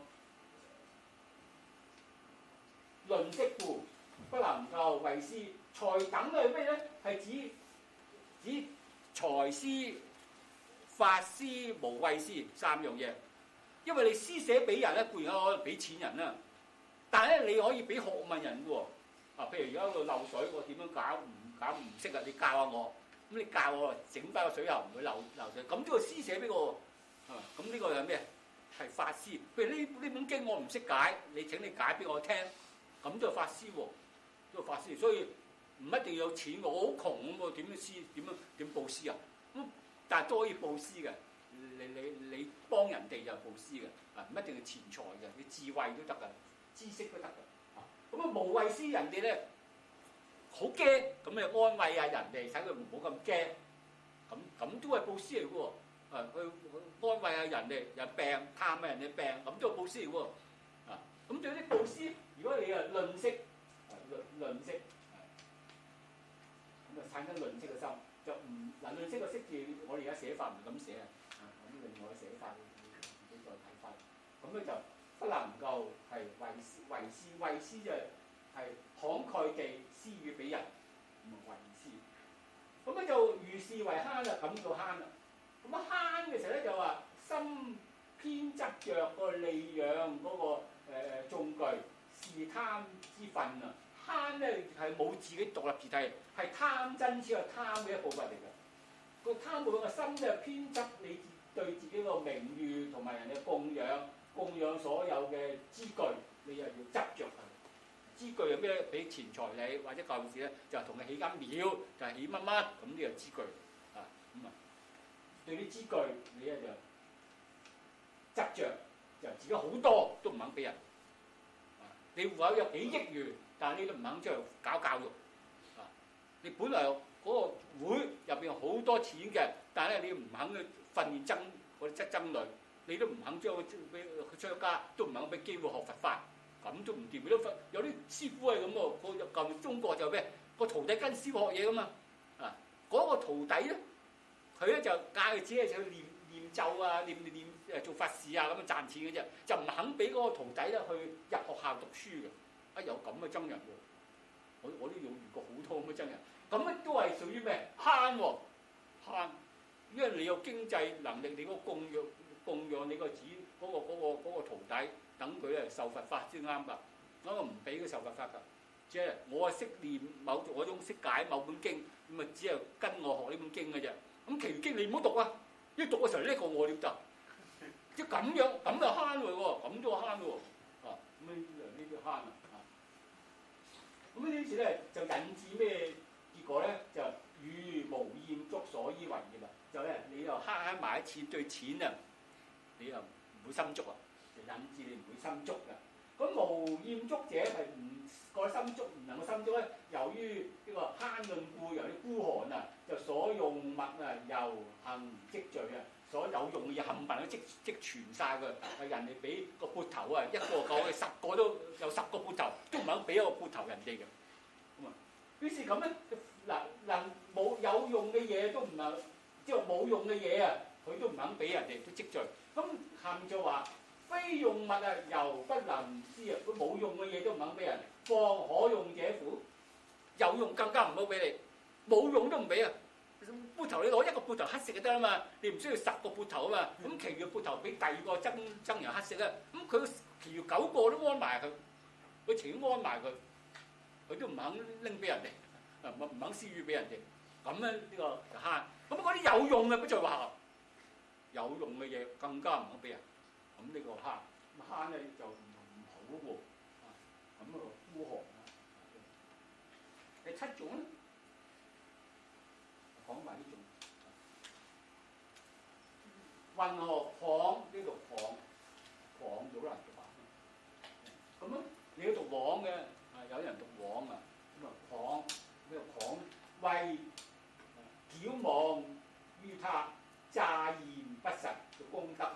吝嗇故，不能夠為施。財等係咩咧？係指財施、法施、無畏施三樣嘢。因為你施捨俾人咧，固然可以俾錢人啦，但係咧你可以俾學問人嘅喎。譬如而家喺度漏水，我點樣搞唔識啊？你教下我，咁你教我整翻個水喉唔會漏水，咁都要施捨俾我。咁呢個係咩？係法施。譬如呢本經我唔識解，你請你解俾我聽，咁都係法施喎，都係法施。所以唔一定要有錢喎，我好窮咁喎，點佈施啊？咁但係都可以佈施嘅。你幫人哋就布施嘅，唔一定係錢財嘅，你智慧都得㗎，知識都得㗎。咁啊無畏施人哋咧好驚，咁你安慰下人哋，使佢唔好咁驚。 咁都係佈施嚟嘅喎。去安慰下人哋有病，探下人哋病，咁都係佈施嚟嘅喎。咁對啲佈施，如果你係吝嗇，吝嗇，咁產生吝嗇嘅心，就唔吝嗇個識字，我哋而家寫法唔係咁寫咁另外寫法自己再睇翻。咁咧就不能夠係為施就係慷慨地施予俾人，咁為施。咁咧就如是為慳啦，咁叫慳啦。咁慳嘅時候咧就話心偏執着個利養嗰個眾具，是貪之分啊！慳咧係冇自己獨立自體，係貪真只係貪嘅一部分嚟嘅。個貪部分嘅心就偏執你對自己個名譽同埋人嘅供養所有嘅資具，你又要執着佢。資具係咩？俾錢財你或者舊時咧就同佢起間廟，就係起乜乜咁呢個資具對啲資具你咧就執着，就自己好多都唔肯俾人。你戶口有幾億元，但係你都唔肯出去搞教育。你本來嗰個會入邊好多錢嘅，但係咧你唔肯去訓練嗰啲僧侶，你都唔肯將佢出家，都唔肯俾機會學佛法，咁都唔掂。有啲師傅係咁喎，舊中國就咩？個徒弟跟師傅學嘢噶嘛。嗰個徒弟咧，佢咧就教佢只係去念咒啊、念做法事啊咁樣賺錢嘅啫，就唔肯俾嗰個徒弟咧去入學校讀書嘅。有咁嘅僧人喎，我都遇過好多咁嘅僧人。咁咧都係屬於咩？慳喎，慳，因為你有經濟能力，你嗰供養你個子嗰個徒弟，等佢咧受佛法先啱㗎。咁我唔俾佢受佛法㗎，即係我係識念我種識解某本經，咁啊只係跟我學呢本經嘅啫。咁其餘經你唔好讀啊！一讀嘅時候叻過我點得？即係咁樣咁就慳佢喎，咁都慳喎。咁呢啲慳啊！咁呢次咧就引致咩結果咧？就如無厭足所依為業啦。就咧你又慳埋啲錢，對錢啊，你又唔會心足啊，就引致你唔會心足㗎。咁無厭足者係個心足唔能夠心足咧，由於呢個慳吝故，由於孤寒啊，就所用物啊猶行積聚啊，所有用嘅嘢冚唪唥都積存晒佢。人哋俾個缽頭啊，一個夠10個都有10個缽頭，都唔肯俾一個缽頭人哋嘅。咁於是咁咧嗱冇有用嘅嘢都唔係，即係冇用嘅嘢啊，佢都唔肯俾人哋都積聚。咁下面就話。非用物啊，猶不能施啊！佢冇用嘅嘢都唔肯俾人，況可用者乎？有用更加唔好俾你，冇用都唔俾啊！缽頭你攞一個缽頭乞食就得啦嘛，你唔需要10個缽頭啊嘛。咁其餘嘅缽頭俾第二個僧人乞食啊，咁佢其餘9個都安埋佢，佢情願安埋佢，佢都唔肯拎俾人哋，唔肯施予俾人哋。咁咧呢個就慳。咁嗰啲有用嘅不在話，有用嘅嘢更加唔好俾人。咁呢個慳咧就唔好喎，咁啊孤寒啊。第7種咧，講埋呢種。云何誑？呢度誑好難讀啊。咁咧你要讀枉嘅，有人讀枉啊。咁啊誑呢個誑為矯妄於他，詐驗不實嘅功德。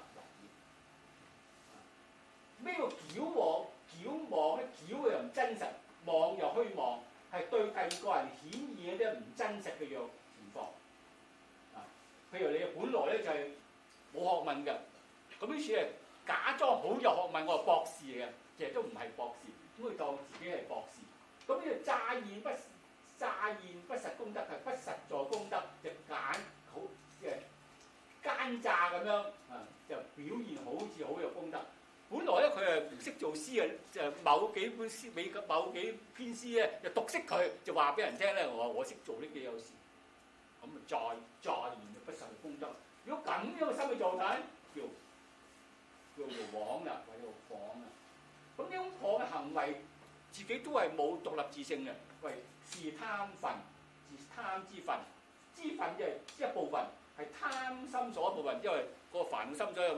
咩叫矯妄？矯妄咧，矯又唔真實，妄又虛妄，係對第二個人顯現嗰啲唔真實嘅樣情況。譬如你本來咧就係冇學問嘅，咁於是係假裝好有學問，我係博士嚟嘅，其實都唔係博士，咁佢當自己係博士。咁呢個詐驗不實功德係不實在功德，就揀好即係奸詐咁樣就表現好似好有功德。本來咧佢係唔識做詩嘅，就某幾篇詩咧就讀識佢，就話俾人聽咧，我識做呢幾有事，咁啊詐言不實功德。如果咁樣嘅心理狀態，叫做枉啦，或者叫誑啊。咁呢種誑嘅行為，自己都係冇獨立自性嘅，為是貪分，是貪之分。之分即係一部分，係貪心所一部分，因為個煩惱心所有咩？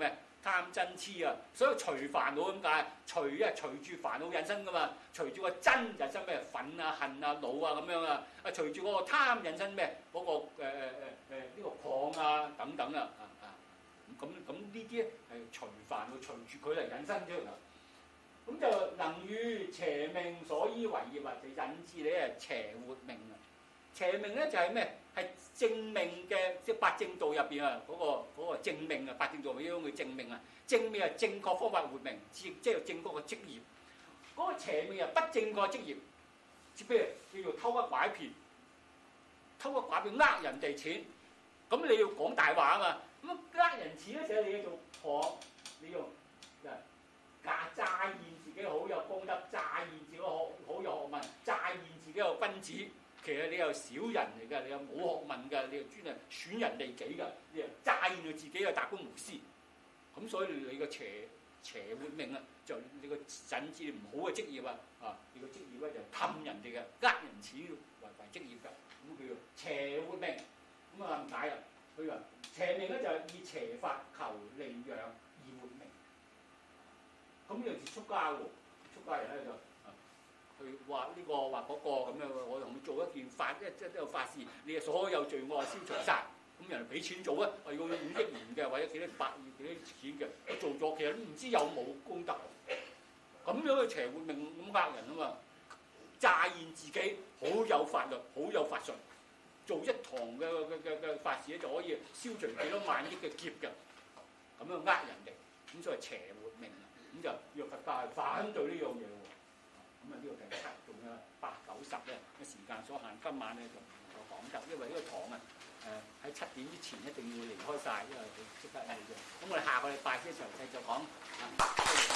貪嗔痴啊，所以隨煩惱咁解，隨住煩惱引申噶嘛，隨住個嗔引申咩憤啊、恨啊、惱啊咁樣啊，隨住嗰個貪引申咩嗰個呢個狂啊等等啊咁呢啲咧係隨煩惱隨住佢嚟引申出嚟。咁就能與邪命所依為業啊，就引致你係邪活命啊。邪命咧就係咩？係正命嘅，即係八正道入邊啊，嗰個正命啊，八正道咪叫佢正命啊。正命係正確方法活命，即係正確嘅職業。嗰個邪命係不正確職業，即譬如叫做偷呃拐騙，偷呃拐騙呃人哋錢，咁你要講大話啊嘛。咁呃人錢咧，就係你要做行，你要詐現自己好有功德，詐現自己好有學問，詐現自己有君子。其實你又小人嚟㗎，你又冇學問㗎，你又專係損人利己㗎，你又詐現到自己又大公無私。咁所以你個邪活命啊，就你個引致唔好嘅職業啊，你個職業咧就氹人哋嘅，呃人錢為職業㗎，咁叫做邪活命。咁啊點解啊？佢話邪命咧就係以邪法求利養而活命。咁呢樣似出家喎，出家人咧就去話呢個話嗰個咁樣，我同佢做一件法，即係都有法事，你所有罪惡消除晒。咁人哋俾錢做啊，我要5億元嘅，或者幾多百幾多錢嘅，我做咗其實都唔知有冇功德。咁樣嘅邪活命咁呃人啊嘛，詐現自己好有法律，好有法術，做一堂嘅法事咧就可以消除幾多萬億嘅劫嘅，咁樣呃人哋，咁所以邪活命啊，咁就若佛教係反對呢樣嘢喎。咁啊呢個第7仲有8、9、10咧，嘅時間所限，今晚咧就唔夠講得，因為呢個堂啊喺7點之前一定要離開晒，因為佢即刻嚟嘅。咁我哋下個禮拜嘅時候繼續講。